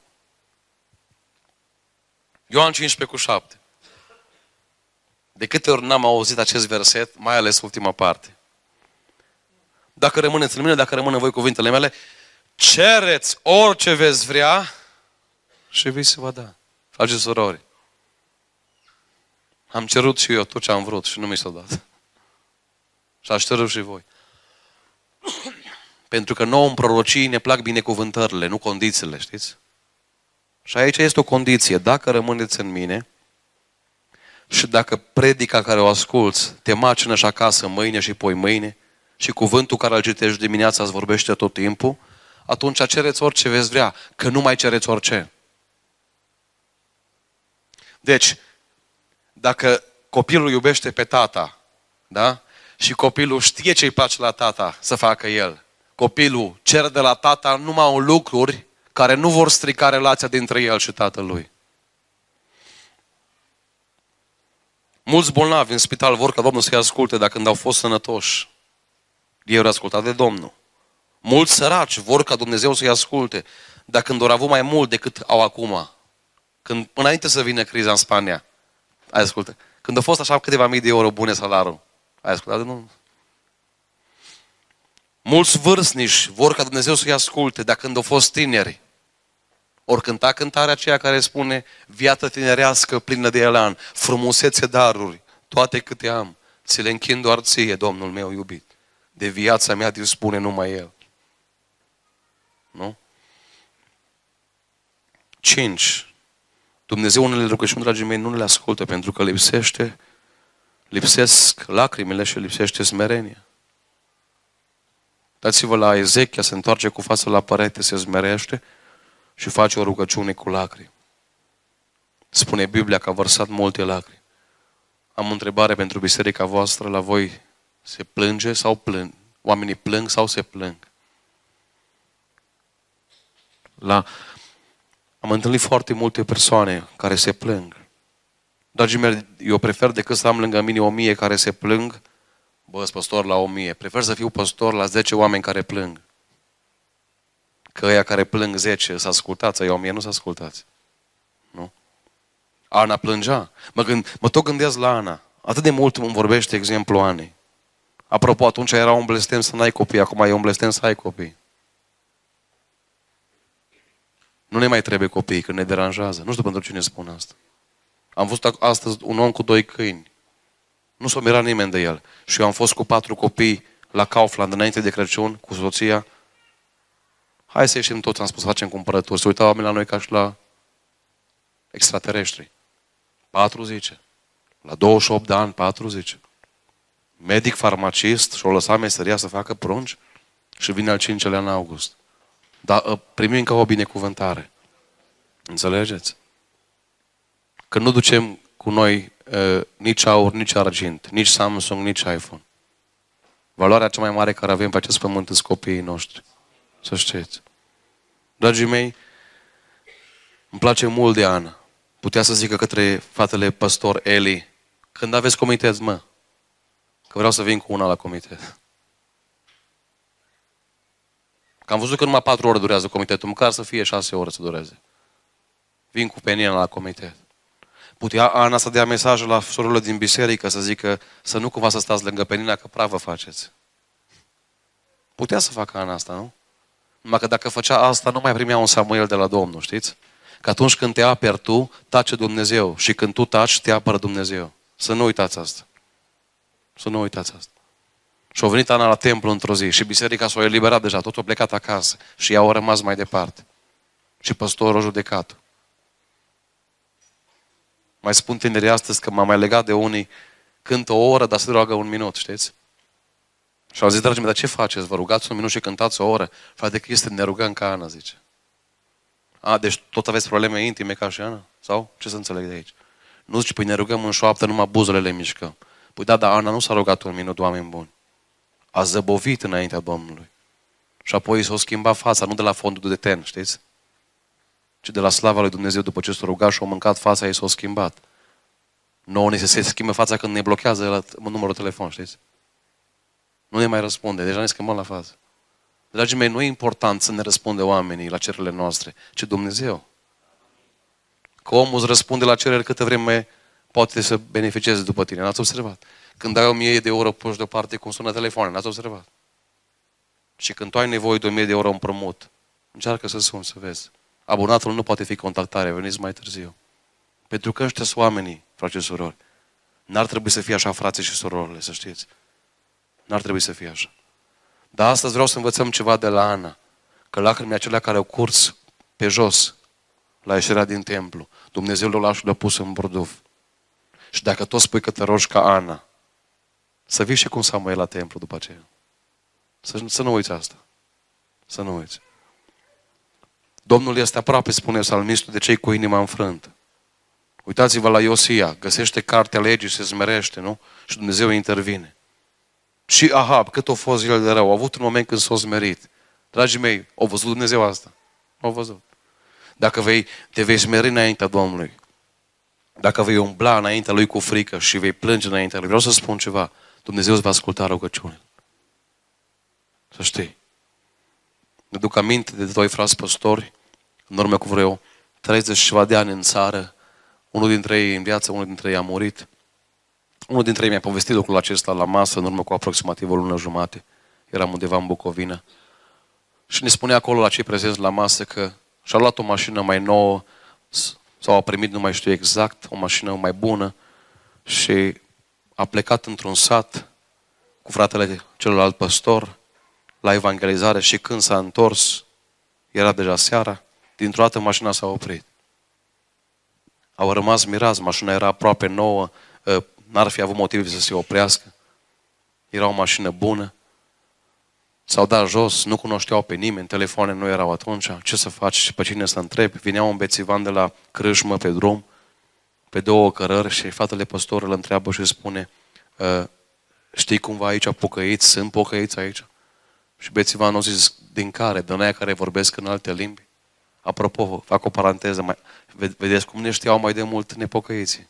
Ioan cincisprezece cu șapte. De câte ori n-am auzit acest verset, mai ales ultima parte. Dacă rămâneți în mine, dacă rămân în voi cuvintele mele, cereți orice veți vrea și vi se va da. Faceți surori. Am cerut și eu tot ce am vrut și nu mi s-a dat. Și aș cerut și voi. Pentru că nouă în prorocii ne plac binecuvântările, nu condițiile, știți? Și aici este o condiție. Dacă rămâneți în mine și dacă predica care o asculți te macină și acasă mâine și poi mâine și cuvântul care îl citești dimineața îți vorbește tot timpul, atunci cereți orice veți vrea, că nu mai cereți orice. Deci, dacă copilul iubește pe tata, da? Și copilul știe ce îi place la tata să facă el, copilul cere de la tata numai lucruri care nu vor strica relația dintre el și tatălui. Mulți bolnavi în spital vor ca Domnul să-i asculte, dar când au fost sănătoși, ei au ascultat de Domnul. Mulți săraci vor ca Dumnezeu să-i asculte, dar când au avut mai mult decât au acum, când înainte să vină criza în Spania, ai ascultat. Când a fost așa câteva mii de euro bune salariul, ai ascultat de Domnul? Mulți vârstnici vor ca Dumnezeu să-i asculte, dar când au fost tineri, Ori cânta cântarea aceea care spune viață tinerească plină de elan, frumusețe daruri, toate câte am, ți le închin doar ție, Domnul meu iubit. De viața mea dispune numai El. Nu? Cinci. Dumnezeu unele rugăciuni, dragii mei, nu le ascultă pentru că lipsește, lipsesc lacrimile și lipsește smerenia. Dați-vă la Ezechia, se întoarce cu fața la perete, se smerește și face o rugăciune cu lacrimi. Spune Biblia că a vărsat multe lacrimi. Am o întrebare pentru biserica voastră, la voi se plânge sau plâng? Oamenii plâng sau se plâng? La... Am întâlnit foarte multe persoane care se plâng. Dragii mei, eu prefer decât să am lângă mine o mie care se plâng, bă, sunt păstor la o mie. Prefer să fiu păstor la zece oameni care plâng. Că ăia care plâng zece să ascultați, ăia o mie nu să ascultați. Nu? Ana plângea. Mă, gând, mă tot gândesc la Ana. Atât de mult îmi vorbește exemplu Anei. Apropo, atunci era un blestem să n-ai copii, acum e un blestem să ai copii. Nu ne mai trebuie copii, că ne deranjează. Nu știu pentru cine spun asta. Am văzut astăzi un om cu doi câini. Nu s-a mirat nimeni de el. Și eu am fost cu patru copii la Kaufland înainte de Crăciun, cu soția. Hai să ieșim toți, am spus, facem cumpărături. Se uitau oamenii la noi ca și la extraterestri. Patru, zice. La douăzeci și opt de ani, patru, zice. Medic, farmacist și-o lăsat meseria să facă prunci și vine al cincelea în august. Dar primim ca o binecuvântare. Înțelegeți? Că nu ducem cu noi uh, nici aur, nici argint, nici Samsung, nici iPhone. Valoarea cea mai mare care avem pe acest pământ sunt copiii noștri. Să știți. Dragii mei, îmi place mult de Ana. Putea să zică către fratele păstor Eli, când aveți comitet, mă, că vreau să vin cu una la comitet. Că am văzut că numai patru ore durează comitetul, măcar să fie șase ore să dureze. Vin cu penina la comitet. Putea Ana să dea mesajul la surorile din biserică să zică să nu cumva să stați lângă penina, că pravă faceți. Putea să facă Ana asta, nu? Numai că dacă făcea asta, nu mai primea un Samuel de la Domnul, știți? Că atunci când te aperi tu, tace Dumnezeu. Și când tu taci, te apără Dumnezeu. Să nu uitați asta. Să nu uitați asta. Și a venit Ana la templu într-o zi și biserica s-a eliberat deja, totul a plecat acasă și ea a rămas mai departe. Și păstorul a judecat. Mai spun tinerii astăzi că m-am mai legat de unii, cântă o oră, dar se roagă un minut, știți? Și au zis, dragii mei, dar ce faceți? Vă rugați un minut și cântați o oră? Frate Cristi, ne rugăm ca Ana, zice. A, deci tot aveți probleme intime ca și Ana? Sau? Ce să înțeleg de aici? Nu zice, păi ne rugăm în șoaptă, numai buzele le mișcăm. Păi da, dar Ana nu s-a rugat un minut, oameni buni. A zăbovit înaintea Domnului. Și apoi s-a schimbat fața, nu de la fondul de ten, știți? Ci de la slava lui Dumnezeu, după ce s-a rugat și a mâncat fața, ei s-a schimbat. Nouă ne se schimbă fața când ne blochează la numărul telefon, știți? Nu ne mai răspunde, deja ne schimbăm la față. Dragii mei, nu e important să ne răspunde oamenii la cererile noastre, ci Dumnezeu. Că omul îți răspunde la cereri câtă vreme poate să beneficieze după tine. N-ați observat? Când ai o mie de euro puși deoparte, cum sună telefoane, n-ați observat? Și când tu ai nevoie de o mie de euro împrumut, încearcă să suni, să vezi. Abonatul nu poate fi contactare, veniți mai târziu. Pentru că ăștia sunt oamenii, frate și surori. N-ar trebui să fie așa, frații și surorile, să știți. N-ar trebui să fie așa. Dar astăzi vreau să învățăm ceva de la Ana. Că lacrimile acelea care au curs pe jos, la ieșirea din templu, Dumnezeu le-a luat și le-a pus în burduf. Și dacă tot spui că te rogi ca Ana, să vii și cum Samuel la templu după aceea. Să, să nu uiți asta. Să nu uiți. Domnul este aproape, spune psalmistul, de cei cu inima înfrântă. Uitați-vă la Iosia, găsește cartea legii și se smerește, nu? Și Dumnezeu intervine. Și Ahab, cât a fost el de rău, a avut un moment când s-a smerit. Dragii mei, au văzut Dumnezeu asta? Au văzut. Dacă vei, te vei smeri înaintea Domnului, dacă vei umbla înaintea Lui cu frică și vei plânge înaintea Lui, vreau să spun ceva, Dumnezeu îți va asculta rugăciunile. Să știi. Ne duc aminte de doi frați păstori, în urmă cu vreo treizeci și ceva de ani în țară. Unul dintre ei în viață, unul dintre ei a murit. Unul dintre ei mi-a povestit lucrul acesta la masă în urmă cu aproximativ o lună jumate. Eram undeva în Bucovina. Și ne spunea acolo la cei prezenți la masă că Și-a luat o mașină mai nouă, sau a primit, nu mai știu exact, o mașină mai bună și a plecat într-un sat cu fratele celălalt păstor la evangelizare și când s-a întors, era deja seara, dintr-o dată mașina s-a oprit. Au rămas mirați, mașina era aproape nouă, n-ar fi avut motiv să se oprească. Era o mașină bună. S-au dat jos, nu cunoșteau pe nimeni, telefoane nu erau atunci. Ce să faci? Pe cine să întrebi? Vinea un bețivan de la crâșmă pe drum, pe două cărări și fratele păstor îl întreabă și spune: știi cumva aici pocăiți? Sunt pocăiți aici? Și bețivanul a zis: din care? Din aia care vorbesc în alte limbi? Apropo, fac o paranteză, mai, vedeți cum ne știau mai de mult nepocăiții.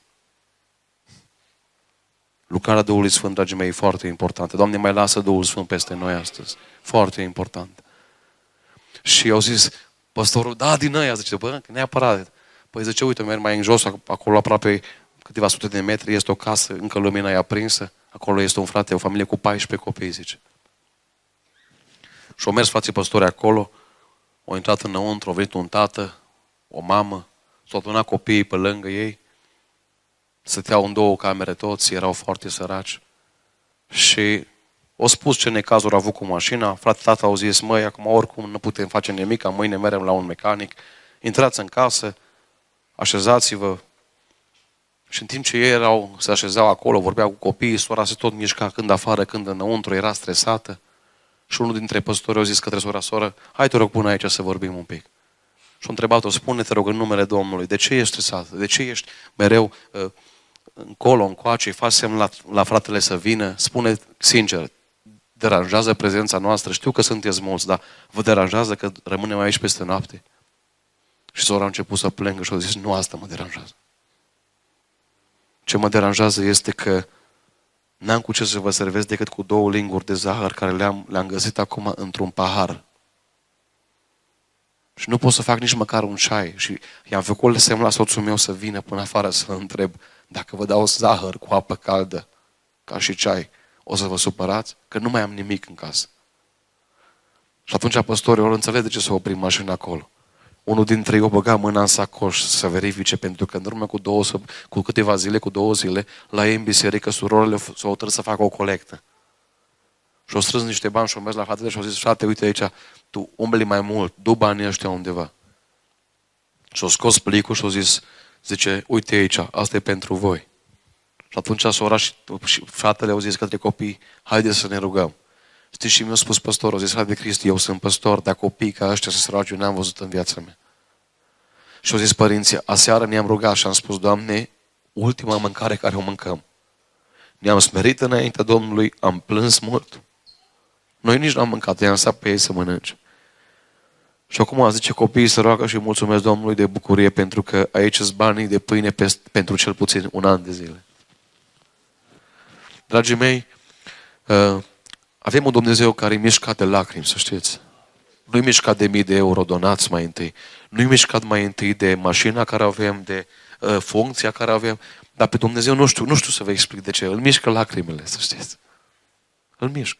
Lucrarea Duhului Sfânt, dragii mei, e foarte importantă. Doamne, mai lasă Duhul Sfânt peste noi astăzi. Foarte important. Și au zis păstorul: da, din aia. Zice: bă, neapărat. Păi zice: uite, merg mai în jos, acolo aproape câteva sute de metri, este o casă, încă lumina e aprinsă. Acolo este un frate, o familie cu paisprezece copii, zice. Și au mers frații păstori acolo, au intrat înăuntru, au venit un tată, o mamă, s-au adunat copiii pe lângă ei, stăteau în două camere toți, erau foarte săraci. Și au spus ce necazuri au avut cu mașina. Frate, tata au zis: măi, acum oricum nu putem face nimic, mâine mergem la un mecanic, intrați în casă, așezați-vă. Și în timp ce ei erau, se așezau acolo, vorbeau cu copiii, sora se tot mișca când afară, când înăuntru, era stresată. Și unul dintre păstori au zis către sora: soră, hai te rog, până aici să vorbim un pic. Și a întrebat-o: spune, te rog, în numele Domnului, de ce ești stresată? De ce ești mereu uh, încolo, încoace, îi faci semn la, la fratele să vină? Spune sincer, deranjează prezența noastră? Știu că sunteți mulți, dar vă deranjează că rămânem aici peste noapte? Și sora a început să plângă și a zis: nu asta mă deranjează. Ce mă deranjează este că n-am cu ce să vă servesc decât cu două linguri de zahăr care le-am, le-am găsit acum într-un pahar. Și nu pot să fac nici măcar un ceai. Și i-am făcut semn la soțul meu să vină până afară să-l întreb: dacă vă dau zahăr cu apă caldă, ca și ceai, o să vă supărați? Că nu mai am nimic în casă. Și atunci păstorii ori înțeleg de ce s-a oprit mașina acolo. Unul dintre ei o băga mâna în sacoș să verifice, pentru că în urmă cu, două, cu câteva zile, cu două zile, la ei în biserică, surorile s-au hotărât să facă o colectă. Și au strâns niște bani și au mers la fratele și au zis: frate, uite aici, tu umbli mai mult, du banii ăștia undeva. Și au scos plicul și au zis, zice: uite aici, asta e pentru voi. Și atunci sora și, și fratele au zis către copii: haideți să ne rugăm. Știți, și mi-a spus păstorul, au zis: frate Cristi, eu sunt păstor, dar copii ca ăștia să se roage, n-am văzut în viața mea. Și au zis părinții: aseară ne-am rugat și am spus: Doamne, ultima mâncare care o mâncăm. Ne-am smerit înaintea Domnului, am plâns mult. Noi nici n-am mâncat, i-am lăsat pe ei să mănânce. Și acum zice, copiii se roagă și mulțumesc Domnului de bucurie pentru că aici sunt banii de pâine pentru cel puțin un an de zile. Dragii mei, avem un Dumnezeu care e mișcat de lacrimi, să știți. Nu-i mișcat de mii de euro donați mai întâi. Nu-i mișcat mai întâi de mașina care avem, de uh, funcția care avem. Dar pe Dumnezeu nu știu, nu știu să vă explic de ce. Îl mișcă lacrimile, să știți. Îl mișcă.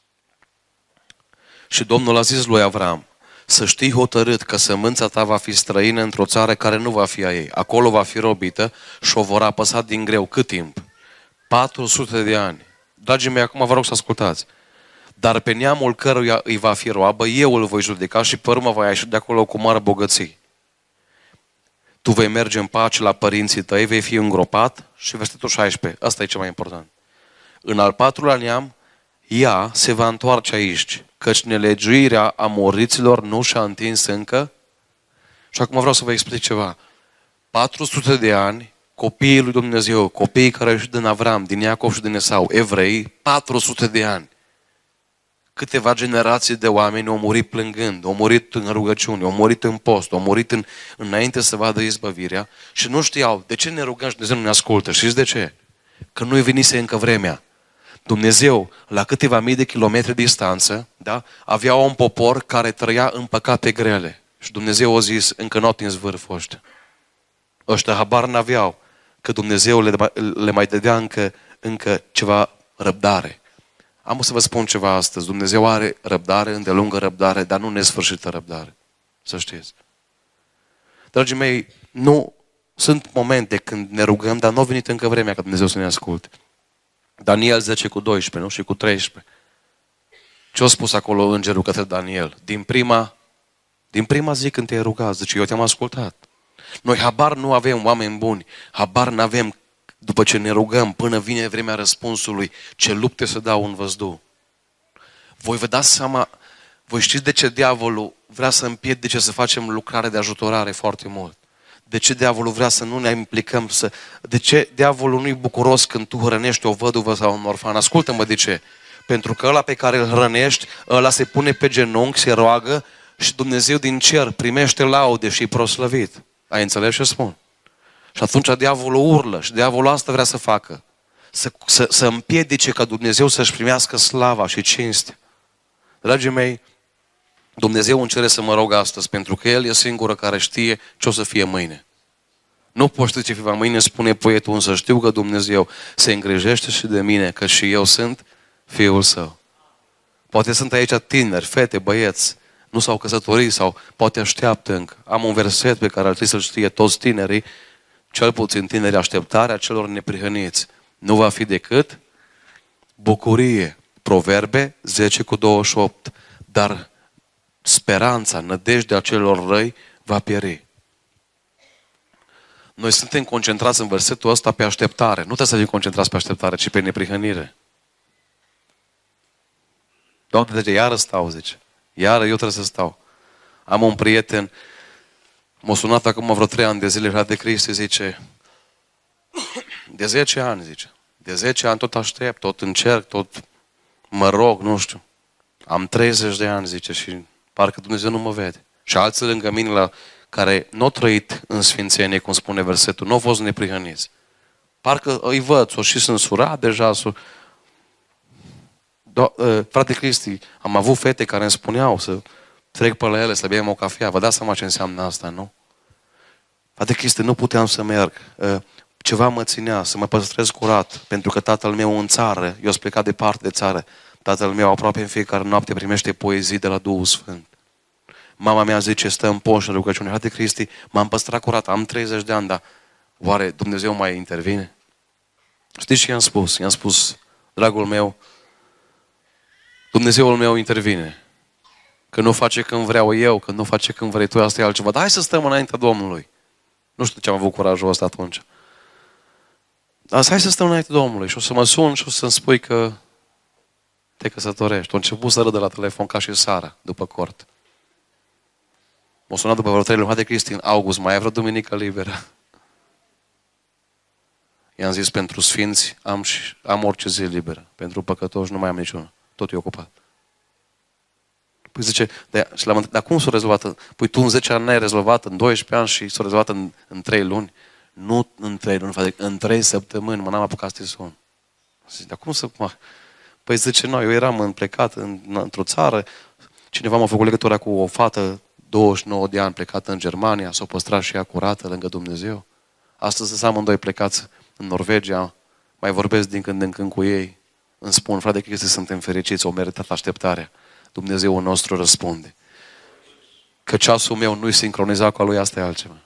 Și Domnul a zis lui Avram: să știi hotărât că sămânța ta va fi străină într-o țară care nu va fi a ei. Acolo va fi robită și o vor apăsa din greu. Cât timp? patru sute de ani. Dragii mei, acum vă rog să ascultați. Dar pe neamul căruia îi va fi roabă, eu îl voi judeca și pe urmă va ieși de acolo cu mare bogății. Tu vei merge în pace la părinții tăi, vei fi îngropat. Și versetul șaisprezece, asta e cel mai important. În al patrulea neam, ea se va întoarce aici, căci nelegiuirea amoriților nu și-a întins încă. Și acum vreau să vă explic ceva. patru sute de ani, copiii lui Dumnezeu, copiii care au ieșit din Avram, din Iacov și din Esau, evrei, patru sute de ani. Câteva generații de oameni au murit plângând, au murit în rugăciune, au murit în post, au murit în, înainte să vadă izbăvirea și nu știau de ce ne rugăm și Dumnezeu nu ne ascultă. Știți de ce? Că nu-i venise încă vremea. Dumnezeu, la câteva mii de kilometri distanță, da, avea un popor care trăia în păcate grele. Și Dumnezeu a zis: încă n-au atins vârful ăștia. Ăștia habar n-aveau că Dumnezeu le, le mai dădea încă, încă ceva răbdare. Am să vă spun ceva astăzi. Dumnezeu are răbdare, îndelungă răbdare, dar nu nesfârșită răbdare. Să știți. Dragii mei, nu sunt momente când ne rugăm, dar nu a venit încă vremea ca Dumnezeu să ne asculte. Daniel zece cu doisprezece, nu? Și cu treisprezece. Ce a spus acolo îngerul către Daniel? Din prima, din prima zi când te-ai rugat, zice, eu te-am ascultat. Noi habar nu avem, oameni buni, habar nu avem după ce ne rugăm până vine vremea răspunsului, ce lupte să dau în văzduh. Voi vă dați seama, voi știți de ce diavolul vrea să împiedice să facem lucrare de ajutorare foarte mult? De ce diavolul vrea să nu ne implicăm? Să... De ce diavolul nu-i bucuros când tu hrănești o văduvă sau un orfan? Ascultă-mă de ce. Pentru că ăla pe care îl hrănești, ăla se pune pe genunchi, se roagă și Dumnezeu din cer primește laude și-i proslăvit. Ai înțeles ce spun? Și atunci diavolul urlă și diavolul asta vrea să facă. Să, să, să împiedice ca Dumnezeu să-și primească slava și cinstea. Dragii mei, Dumnezeu îmi cere să mă rog astăzi, pentru că El e singurul care știe ce o să fie mâine. Nu poți ști ce fi mâine, spune poetul, însă știu că Dumnezeu se îngrijește și de mine, că și eu sunt Fiul Său. Poate sunt aici tineri, fete, băieți, nu s-au căsătorit sau poate așteaptă încă. Am un verset pe care ar trebui să-l știe toți tinerii, cel puțin tineri, așteptarea celor neprihăniți. Nu va fi decât bucurie. Proverbe zece cu douăzeci și opt. Dar speranța, nădejdea celor răi va pieri. Noi suntem concentrați în versetul ăsta pe așteptare. Nu trebuie să fim concentrați pe așteptare, ci pe neprihănire. Doamne, de iară stau, zice. Iară eu trebuie să stau. Am un prieten, m-a sunat acum vreo trei ani de zile, la de Cristi, zice, de zece ani, zice. De zece ani tot aștept, tot încerc, tot mă rog, nu știu. Am treizeci de ani, zice, și parcă Dumnezeu nu mă vede. Și alții lângă mine la care nu au trăit în sfințenie, cum spune versetul, nu au fost neprihăniți. Parcă îi văd, s-o și sunt surat deja. S-o... Do- uh, frate Cristi, am avut fete care îmi spuneau să trec pe la ele, să bem o cafea. Vă dați seama ce înseamnă asta, nu? Frate Cristi, nu puteam să merg. Uh, ceva mă ținea, să mă păstrez curat, pentru că tatăl meu în țară, eu sunt plecat departe de țară, tatăl meu aproape în fiecare noapte primește poezii de la Duhul Sfânt. Mama mea zice, stă în poș în rugăciune. Frate Cristi, m-am păstrat curat, am treizeci de ani, dar oare Dumnezeu mai intervine? Știți ce i-am spus? I-am spus, dragul meu, Dumnezeul meu intervine. Că nu face când vreau eu, că nu face când vrei tu, asta e altceva. Dar hai să stăm înaintea Domnului. Nu știu ce am avut curajul ăsta atunci. Dar hai să stăm înaintea Domnului și o să mă sun și o să-mi spui că te căsătorești. A început să râdă la telefon ca și Sara, după cort. M-a sunat după vreo trei luni, de Cristi, în august, mai ai vreo duminică liberă? I-am zis, pentru sfinți am, și, am orice zi liberă. Pentru păcătoși nu mai am niciuna. Tot e ocupat. Păi zice, de, și l-am întrebat, dar cum s-a rezolvat? Păi tu în zece ani n-ai rezolvat, în doisprezece ani și s-a rezolvat în, în trei luni. Nu în trei luni, frate, în trei săptămâni, mă n-am apucat să te sun. Zice, dar cum să... Mă? Păi zice, nu, eu eram în plecat în, într-o țară, cineva m-a făcut legătura cu o fată, douăzeci și nouă de ani, plecată în Germania, s-a păstrat și ea curată lângă Dumnezeu. Astăzi sunt amândoi plecați în Norvegia, mai vorbesc din când în când cu ei, îmi spun, frate Cristi, suntem fericiți, au meritat așteptarea. Dumnezeul nostru răspunde. Că ceasul meu nu-i sincronizat cu al lui, asta e altceva.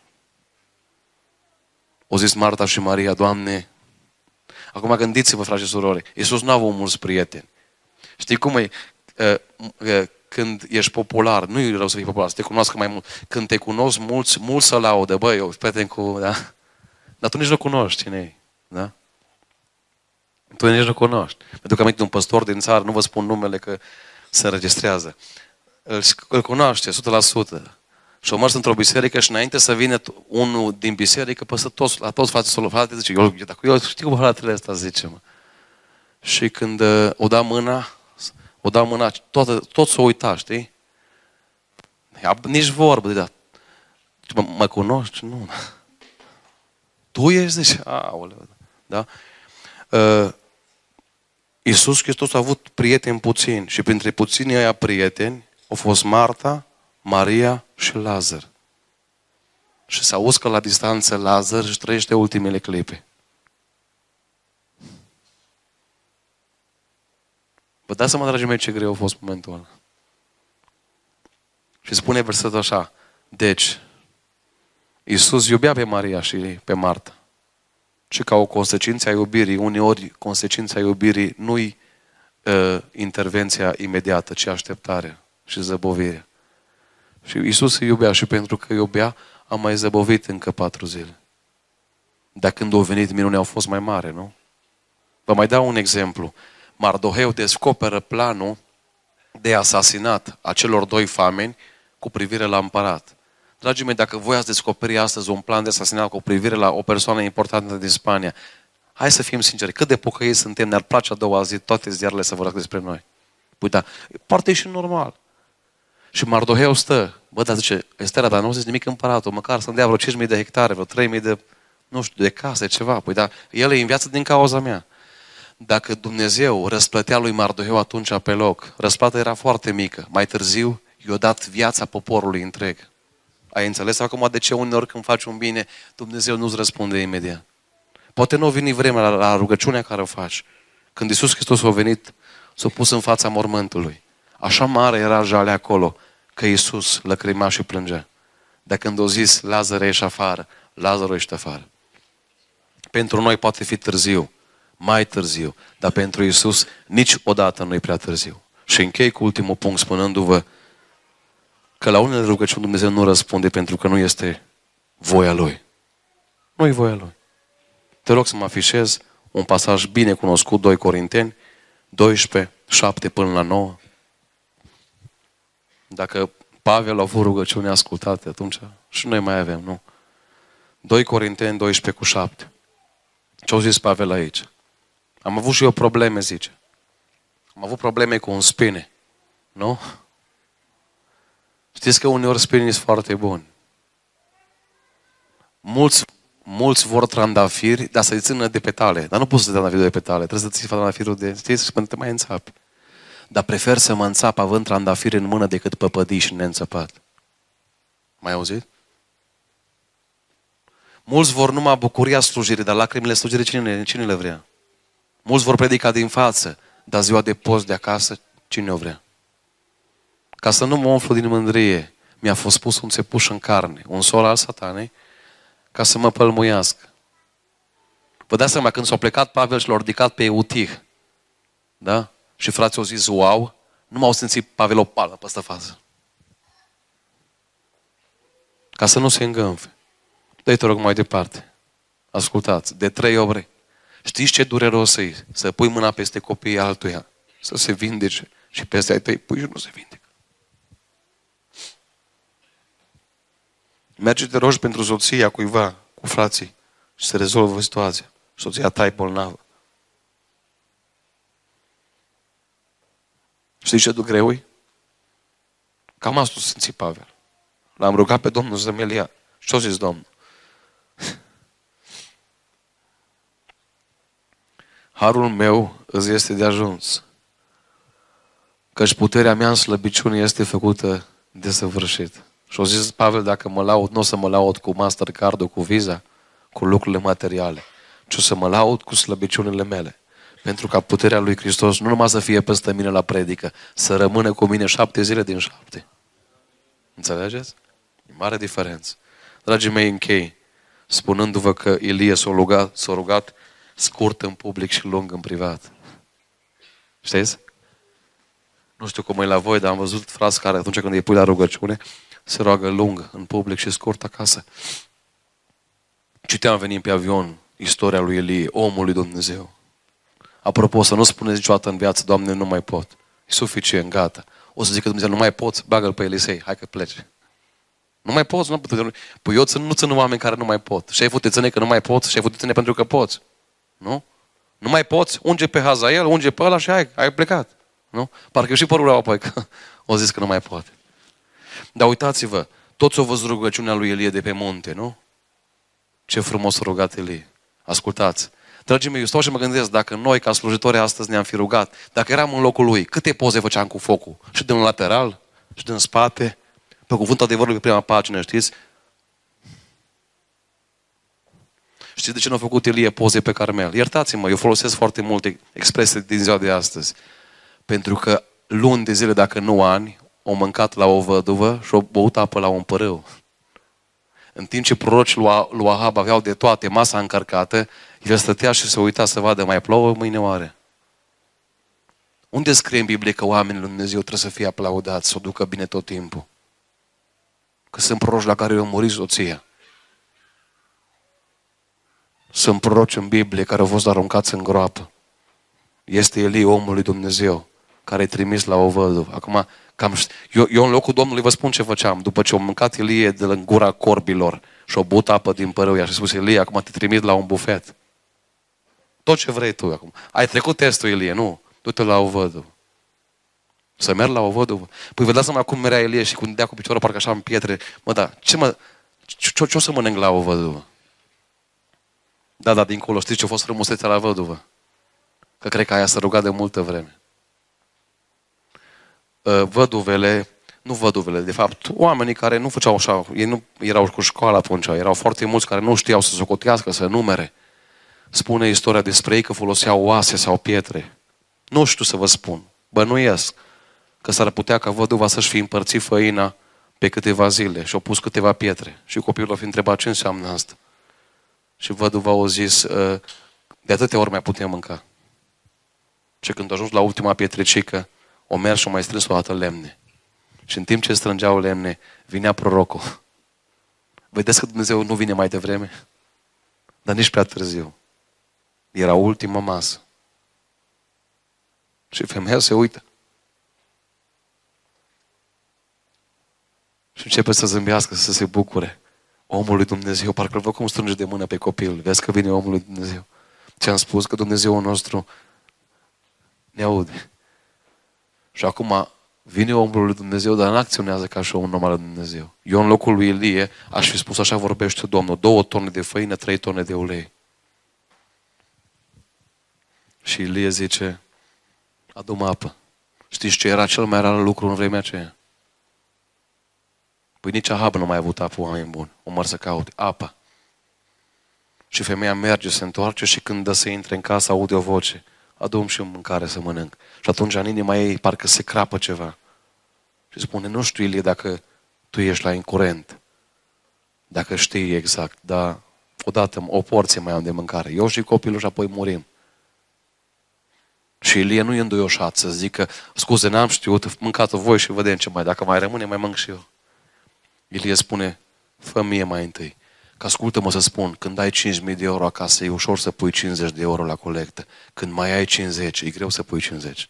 O zis Marta și Maria, Doamne, acum gândiți-vă, frate și surori, Iisus nu a avut mulți prieteni. Știi cum e? Când ești popular, nu e rău să fii popular, să te cunoască mai mult. Când te cunosc mulți, mulți să laudă, băi, eu prieten cu, da? Dar tu nici nu cunoști cine e, da? Tu nici nu cunoști. Pentru că am un păstor din țară, nu vă spun numele că se înregistrează. Îl, îl cunoaște, o sută la sută. Și o mers într-o biserică și înainte să vină unul din biserică, păsă toți, la toți față frate, zice, eu, dacă eu știu cum fratele ăsta, zice, mă. Și când uh, o da mâna, o da mâna, tot, tot s-o uita, știi? Nici vorbă, de mă, mă cunoști? Nu. Tu ești, zice, aoleu, da? Uh, Iisus Hristos a avut prieteni puțini și printre puținii aia prieteni au fost Marta, Maria și Lazar. Și s-a uscă la distanță Lazar și trăiește ultimele clipe. Vă dați seama, dragii mei, ce greu a fost momentul ăla. Și spune versetul așa, deci, Iisus iubea pe Maria și pe Marta. Și ca o consecință a iubirii, uneori consecința iubirii nu-i uh, intervenția imediată, ci așteptarea și zăbovirea. Și Iisus îi iubea și pentru că iubea, a mai zăbovit încă patru zile. Dar când au venit, minunea au fost mai mare, nu? Vă mai dau un exemplu. Mardoheu descoperă planul de asasinat a celor doi fameni cu privire la împărat. Dragii mei, dacă voi ați descoperi astăzi un plan de asasinat cu privire la o persoană importantă din Spania, hai să fim sinceri, cât de pocăiți suntem, ne-ar place a doua zi toate ziarele să vorbească despre noi. Păi da, poate e și normal. Și Mardoheu stă, bă, dar zice, Estera, dar nu au zis nimic împăratul, măcar să-mi dea vreo cinci mii de hectare, vreo trei mii de, nu știu, de case, ceva. Păi da, el e în viață din cauza mea. Dacă Dumnezeu răsplătea lui Mardoheu atunci pe loc, răsplata era foarte mică. Mai târziu, i-a dat viața poporului întreg. Ai înțeles acum de ce uneori când faci un bine, Dumnezeu nu-ți răspunde imediat? Poate nu a venit vremea la, la rugăciunea care o faci. Când Iisus Hristos a venit, s-a pus în fața mormântului. Așa mare era jalea acolo, că Iisus lăcrima și plângea. Dar când a zis, Lazar ești afară, Lazar ești afară. Pentru noi poate fi târziu, mai târziu, dar pentru Iisus niciodată nu e prea târziu. Și închei cu ultimul punct spunându-vă că la unele rugăciuni Dumnezeu nu răspunde pentru că nu este voia Lui. Nu e voia Lui. Te rog să mă afișez un pasaj bine cunoscut, doi Corinteni, doisprezece, șapte până la nouă. Dacă Pavel a avut rugăciuni ascultate atunci, și noi mai avem, nu? doi Corinteni, doisprezece cu șapte. Ce-au zis Pavel aici? Am avut și eu probleme, zice. Am avut probleme cu un spine. Nu? Știți că uneori spinii sunt foarte buni. Mulți, mulți vor trandafiri, dar să-i țină de petale. Dar nu poți să ții trandafirul de petale. Trebuie să ții trandafirul de, știți, și până te mai înțapi. Dar prefer să mă înțap având trandafiri în mână decât păpădii și neînțăpat. Mai auzit? Mulți vor numai bucuria slujirii, dar lacrimile slujirii cine, cine le vrea? Mulți vor predica din față, dar ziua de post de acasă, cine o vrea? Ca să nu mă umflu din mândrie, mi-a fost pus un țepuș în carne, un sol al satanei, ca să mă pălmuiască. Vă dați seama, când s-a plecat Pavel și l-a ridicat pe Eutih, da? Și frații au zis, wow, nu m-au simțit Pavel o pală pe ăstă față. Ca să nu se îngânfe. Dă-i te rog mai departe. Ascultați, de trei ori. Știți ce dureros e? Să pui mâna peste copiii altuia, să se vindece și peste ai tăi pui și nu se vindecă. Mergi te rogi pentru soția cuiva, cu frații, și se rezolvă situația. Soția ta e bolnavă. Știți ce greu e? Cam asta simți Pavel. L-am rugat pe Domnul să-mi ia. Și ce-a zis Domnul? Harul meu îți este de ajuns. Căci puterea mea în slăbiciune este făcută de săvârșit. Și-a zis Pavel, dacă mă laud, nu o să mă laud cu Mastercard-ul, cu Visa, cu lucrurile materiale, ci o să mă laud cu slăbiciunile mele. Pentru ca puterea lui Hristos nu numai să fie peste mine la predică, să rămână cu mine șapte zile din șapte. Înțelegeți? E mare diferență. Dragii mei, închei spunându-vă că Ilie s-a rugat, s-a rugat scurt în public și lung în privat. Știți? Nu știu cum e la voi, dar am văzut frați care atunci când îi pui la rugăciune se roagă lung în public și scurt acasă. Citeam venind pe avion istoria lui Ilie, omul lui Dumnezeu. Apropo, să nu spuneți niciodată în viață, Doamne, nu mai pot. E suficient, gata. O să zică Dumnezeu, nu mai poți, bagă-l pe Elisei, hai că plece. Nu mai poți, nu pot. Păi eu țin, nu țin oameni care nu mai pot. Șeful te ține că nu mai poți, șeful te ține pentru că poți. Nu? Nu mai poți, unge pe Hazael, unge pe ăla și hai, ai plecat. Nu? Parcă eu și părul apoi că o zis că nu mai poate. Dar uitați-vă, toți au văzut rugăciunea lui Ilie de pe munte, nu? Ce frumos a rugat Ilie. Ascultați. Dragii mei, eu stau și mă gândesc, dacă noi, ca slujitori, astăzi ne-am fi rugat, dacă eram în locul lui, câte poze făceam cu focul? Și din lateral, și din spate, pe cuvântul adevărului pe prima pagină, știți? Știți de ce nu a făcut Ilie poze pe Carmel? Iertați-mă, eu folosesc foarte multe expresii din ziua de astăzi. Pentru că luni de zile, dacă nu ani, au mâncat la o văduvă și au băut apă la un părâu. În timp ce prorocii lui Ahab aveau de toate, masa încărcată, el stătea și se uita să vadă, mai plouă mâine oare? Unde scrie în Biblie că oamenii lui Dumnezeu trebuie să fie aplaudați, să o ducă bine tot timpul? Că sunt proroci la care i-a murit soția. Sunt proroci în Biblie care au fost aruncați în groapă. Este Elie, omul lui Dumnezeu, care e trimis la o văduvă. Acum, cam, eu, eu în locul Domnului vă spun ce făceam. După ce au mâncat Elie de la gura corbilor și au băut apă din părâu, i-a spus, Elie, acum te trimit la un bufet. Tot ce vrei tu acum. Ai trecut testul, Elie, nu? Du-te la o văduvă. Să merg la o văduvă. Păi vă dați seama cum merea Elie și cum dea cu piciorul parcă așa în pietre. Mă, da, ce mă... Ce, ce o să mănânc la o văduvă? Da, da, dincolo, știți ce a fost frumusețea la văduvă? Că cred că aia s-a rugat de multă vreme. Văduvele, nu văduvele, de fapt, oamenii care nu făceau așa, ei nu erau cu școală atunci, erau foarte mulți care nu știau să socotească, să numere. Spune istoria despre ei că foloseau oase sau pietre. Nu știu să vă spun, bănuiesc că s-ar putea ca văduva să-și fi împărțit făina pe câteva zile și au pus câteva pietre. Și copilul a fi întrebat ce înseamnă asta. Și văduva au zis, de atâtea ori mai putem mânca. Și când a ajuns la ultima pietricică, o mers și o mai strâns o dată lemne. Și în timp ce strângeau lemne, vinea prorocul. Vedeți că Dumnezeu nu vine mai devreme? Dar nici prea târziu. Era ultima masă. Și femeia se uită. Și începe să zâmbească, să se bucure. Omul lui Dumnezeu, parcă-l văd cum strânge de mână pe copil. Vezi că vine omul lui Dumnezeu. Ți-am spus că Dumnezeul nostru ne aude. Și acum vine omul lui Dumnezeu, dar nu acționează ca și un om al lui Dumnezeu. Eu în locul lui Elie aș fi spus, așa vorbește Domnul, două tone de făină, trei tone de ulei. Și Elie zice, adu-mă apă. Știți ce era cel mai rar lucru în vremea aceea? Păi nici Ahab nu mai a avut apă, oameni buni. O măr să caute apă. Și femeia merge, se întoarce și când dă să intre în casă, aude o voce. Adu-mi și mâncare să mănânc. Și atunci în inima ei parcă se crapă ceva. Și spune, nu știu, Ilie, dacă tu ești la incurent. Dacă știi exact, dar odată o porție mai am de mâncare. Eu și copilul și apoi murim. Și Ilie nu e înduioșat să zică, scuze, n-am știut, mâncați voi și vedem ce mai, dacă mai rămâne, mai mânc și eu. Ilie spune, fă mie mai întâi. Că ascultă-mă să spun, când ai cinci mii de euro acasă, e ușor să pui cincizeci de euro la colectă. Când mai ai cincizeci, e greu să pui cincizeci.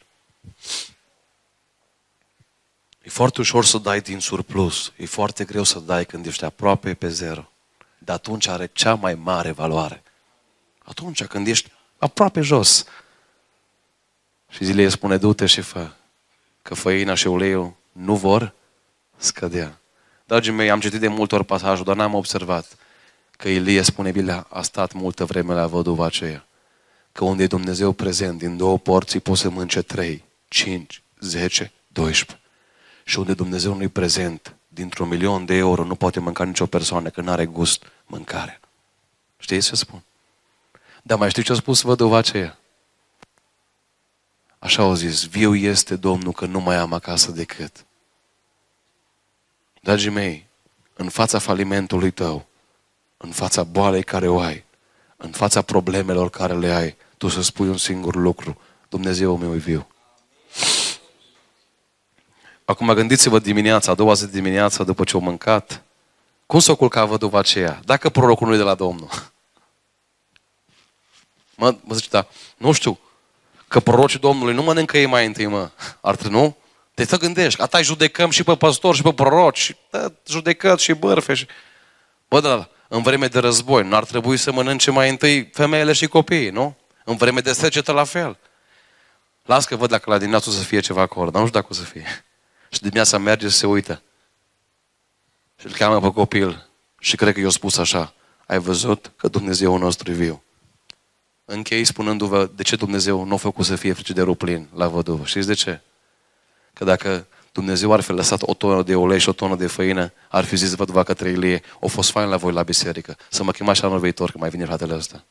E foarte ușor să dai din surplus. E foarte greu să dai când ești aproape pe zero. Dar atunci are cea mai mare valoare. Atunci când ești aproape jos. Și Ilie spune, du-te și fă. Că făina și uleiul nu vor scădea. Dragii mei, am citit de multe ori pasajul, dar n-am observat că Ilie, spune Biblia, a stat multă vreme la văduva aceea. Că unde e Dumnezeu prezent, din două porții poți să mânce trei, cinci, zece, doisprezece. Și unde Dumnezeu nu e prezent, dintr-un milion de euro nu poate mânca nicio persoană, că n-are gust mâncare. Știți ce spun? Dar mai știu ce a spus văduva aceea? Așa au zis, viu este Domnul că nu mai am acasă decât. Dragii mei, în fața falimentului tău, în fața boalei care o ai, în fața problemelor care le ai, tu să spui un singur lucru, Dumnezeu meu e viu. Acum gândiți-vă dimineața, a doua zi dimineața, după ce au mâncat, cum s-o culca văduva aceea? Dacă prorocul nu e de la Domnul. Mă, mă zice, da, nu știu, că prorocii Domnului nu mănâncă ei mai întâi, mă. Ar trebui, nu? Te să gândești, atai judecăm și pe păstori și pe proroci, da, judecăți și bărfe. Și... Bă, da, în vreme de război, nu ar trebui să mănânce mai întâi femeile și copiii, nu? În vreme de secetă la fel. Las că văd dacă la dimineață o să fie ceva acolo, dar nu știu dacă o să fie. Și dimineața merge și se uită. Și îl cheamă pe copil și cred că i-a spus așa, ai văzut că Dumnezeu nostru e viu. Închei spunându-vă de ce Dumnezeu nu a făcut să fie frigiderul plin la văduvă. Știți de ce? Că dacă Dumnezeu ar fi lăsat o tonă de ulei și o tonă de făină, ar fi zis văduva către Ilie, o fost fain la voi la biserică, să mă chemați anul viitor, că mai vine fratele ăsta.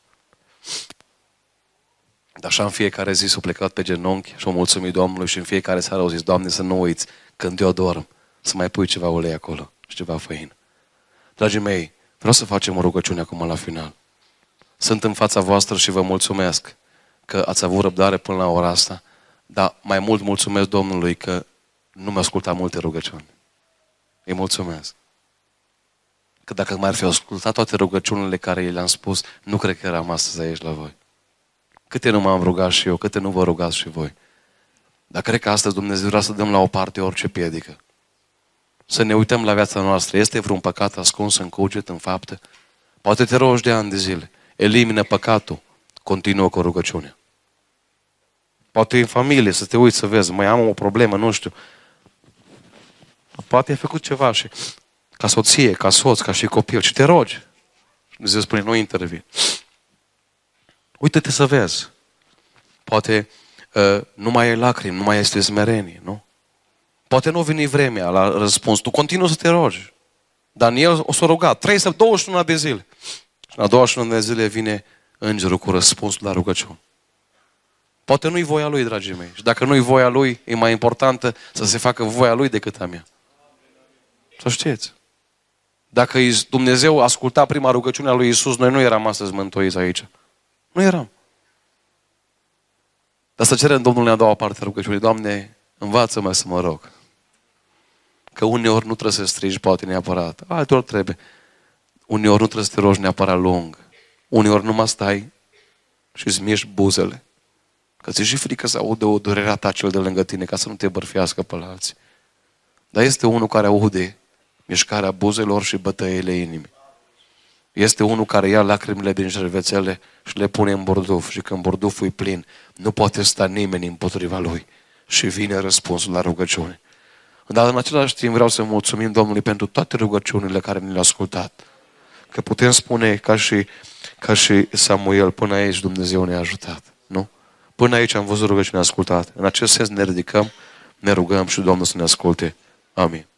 Dar așa în fiecare zi s-a plecat pe genunchi și a mulțumit Domnului și în fiecare seară au zis, Doamne, să nu uiți, când eu dorm, să mai pui ceva ulei acolo și ceva făină. Dragii mei, Vreau să facem o rugăciune acum la final. Sunt în fața voastră și vă mulțumesc că ați avut răbdare până la ora asta, dar mai mult mulțumesc Domnului că nu mi-a ascultat multe rugăciuni. Îi mulțumesc. Că dacă m-ar fi ascultat toate rugăciunile care le-am spus, nu cred că eram astăzi aici la voi. Câte nu m-am rugat și eu, câte nu vă rugați și voi. Dar cred că astăzi Dumnezeu vrea să dăm la o parte orice piedică. Să ne uităm la viața noastră. Este vreun păcat ascuns în cuget, în fapte? Poate te rogi de ani de zile. Elimină păcatul. Continuă cu rugăciunea. Poate în familie să te uiți să vezi, mai am o problemă, nu știu. Poate ai făcut ceva și ca soție, ca soț, ca și copil și te rogi. Dumnezeu spune, nu intervin. Uită-te să vezi. Poate uh, nu mai ai lacrimi, nu mai este smerenie, nu? Poate nu vine vremea la răspuns. Tu continui să te rogi. Daniel o s-a rugat trei, douăzeci și unu de zile. Și la douăzeci și unu de zile vine îngerul cu răspunsul la rugăciune. Poate nu-i voia lui, dragii mei. Și dacă nu-i voia lui, e mai importantă să se facă voia lui decât a mea. Să știți. Dacă Dumnezeu asculta prima rugăciune a lui Iisus, noi nu eram astăzi mântuiți aici. Nu eram. Dar să cerem Domnului a doua parte a rugăciunii. Doamne, învață-mă să mă rog. Că uneori nu trebuie să strigi, poate neapărat. Alteori trebuie. Uneori nu trebuie să te rogi neapărat lung. Uneori numai stai și îți miști buzele. Că ți-e și frică să aude o durerea ta cel de lângă tine, ca să nu te bărfiască pe la alții. Dar este unul care aude mișcarea buzelor și bătăile inimii. Este unul care ia lacrimile din șervețele și le pune în borduf. Și când borduful e plin, nu poate sta nimeni împotriva lui. Și vine răspunsul la rugăciune. Dar în același timp vreau să mulțumim Domnului pentru toate rugăciunile care ne le-a ascultat. Că putem spune ca și, ca și Samuel, până aici Dumnezeu ne-a ajutat. Nu? Până aici am văzut rugăciunea ascultată. În acest sens ne ridicăm, ne rugăm și Domnul să ne asculte. Amin.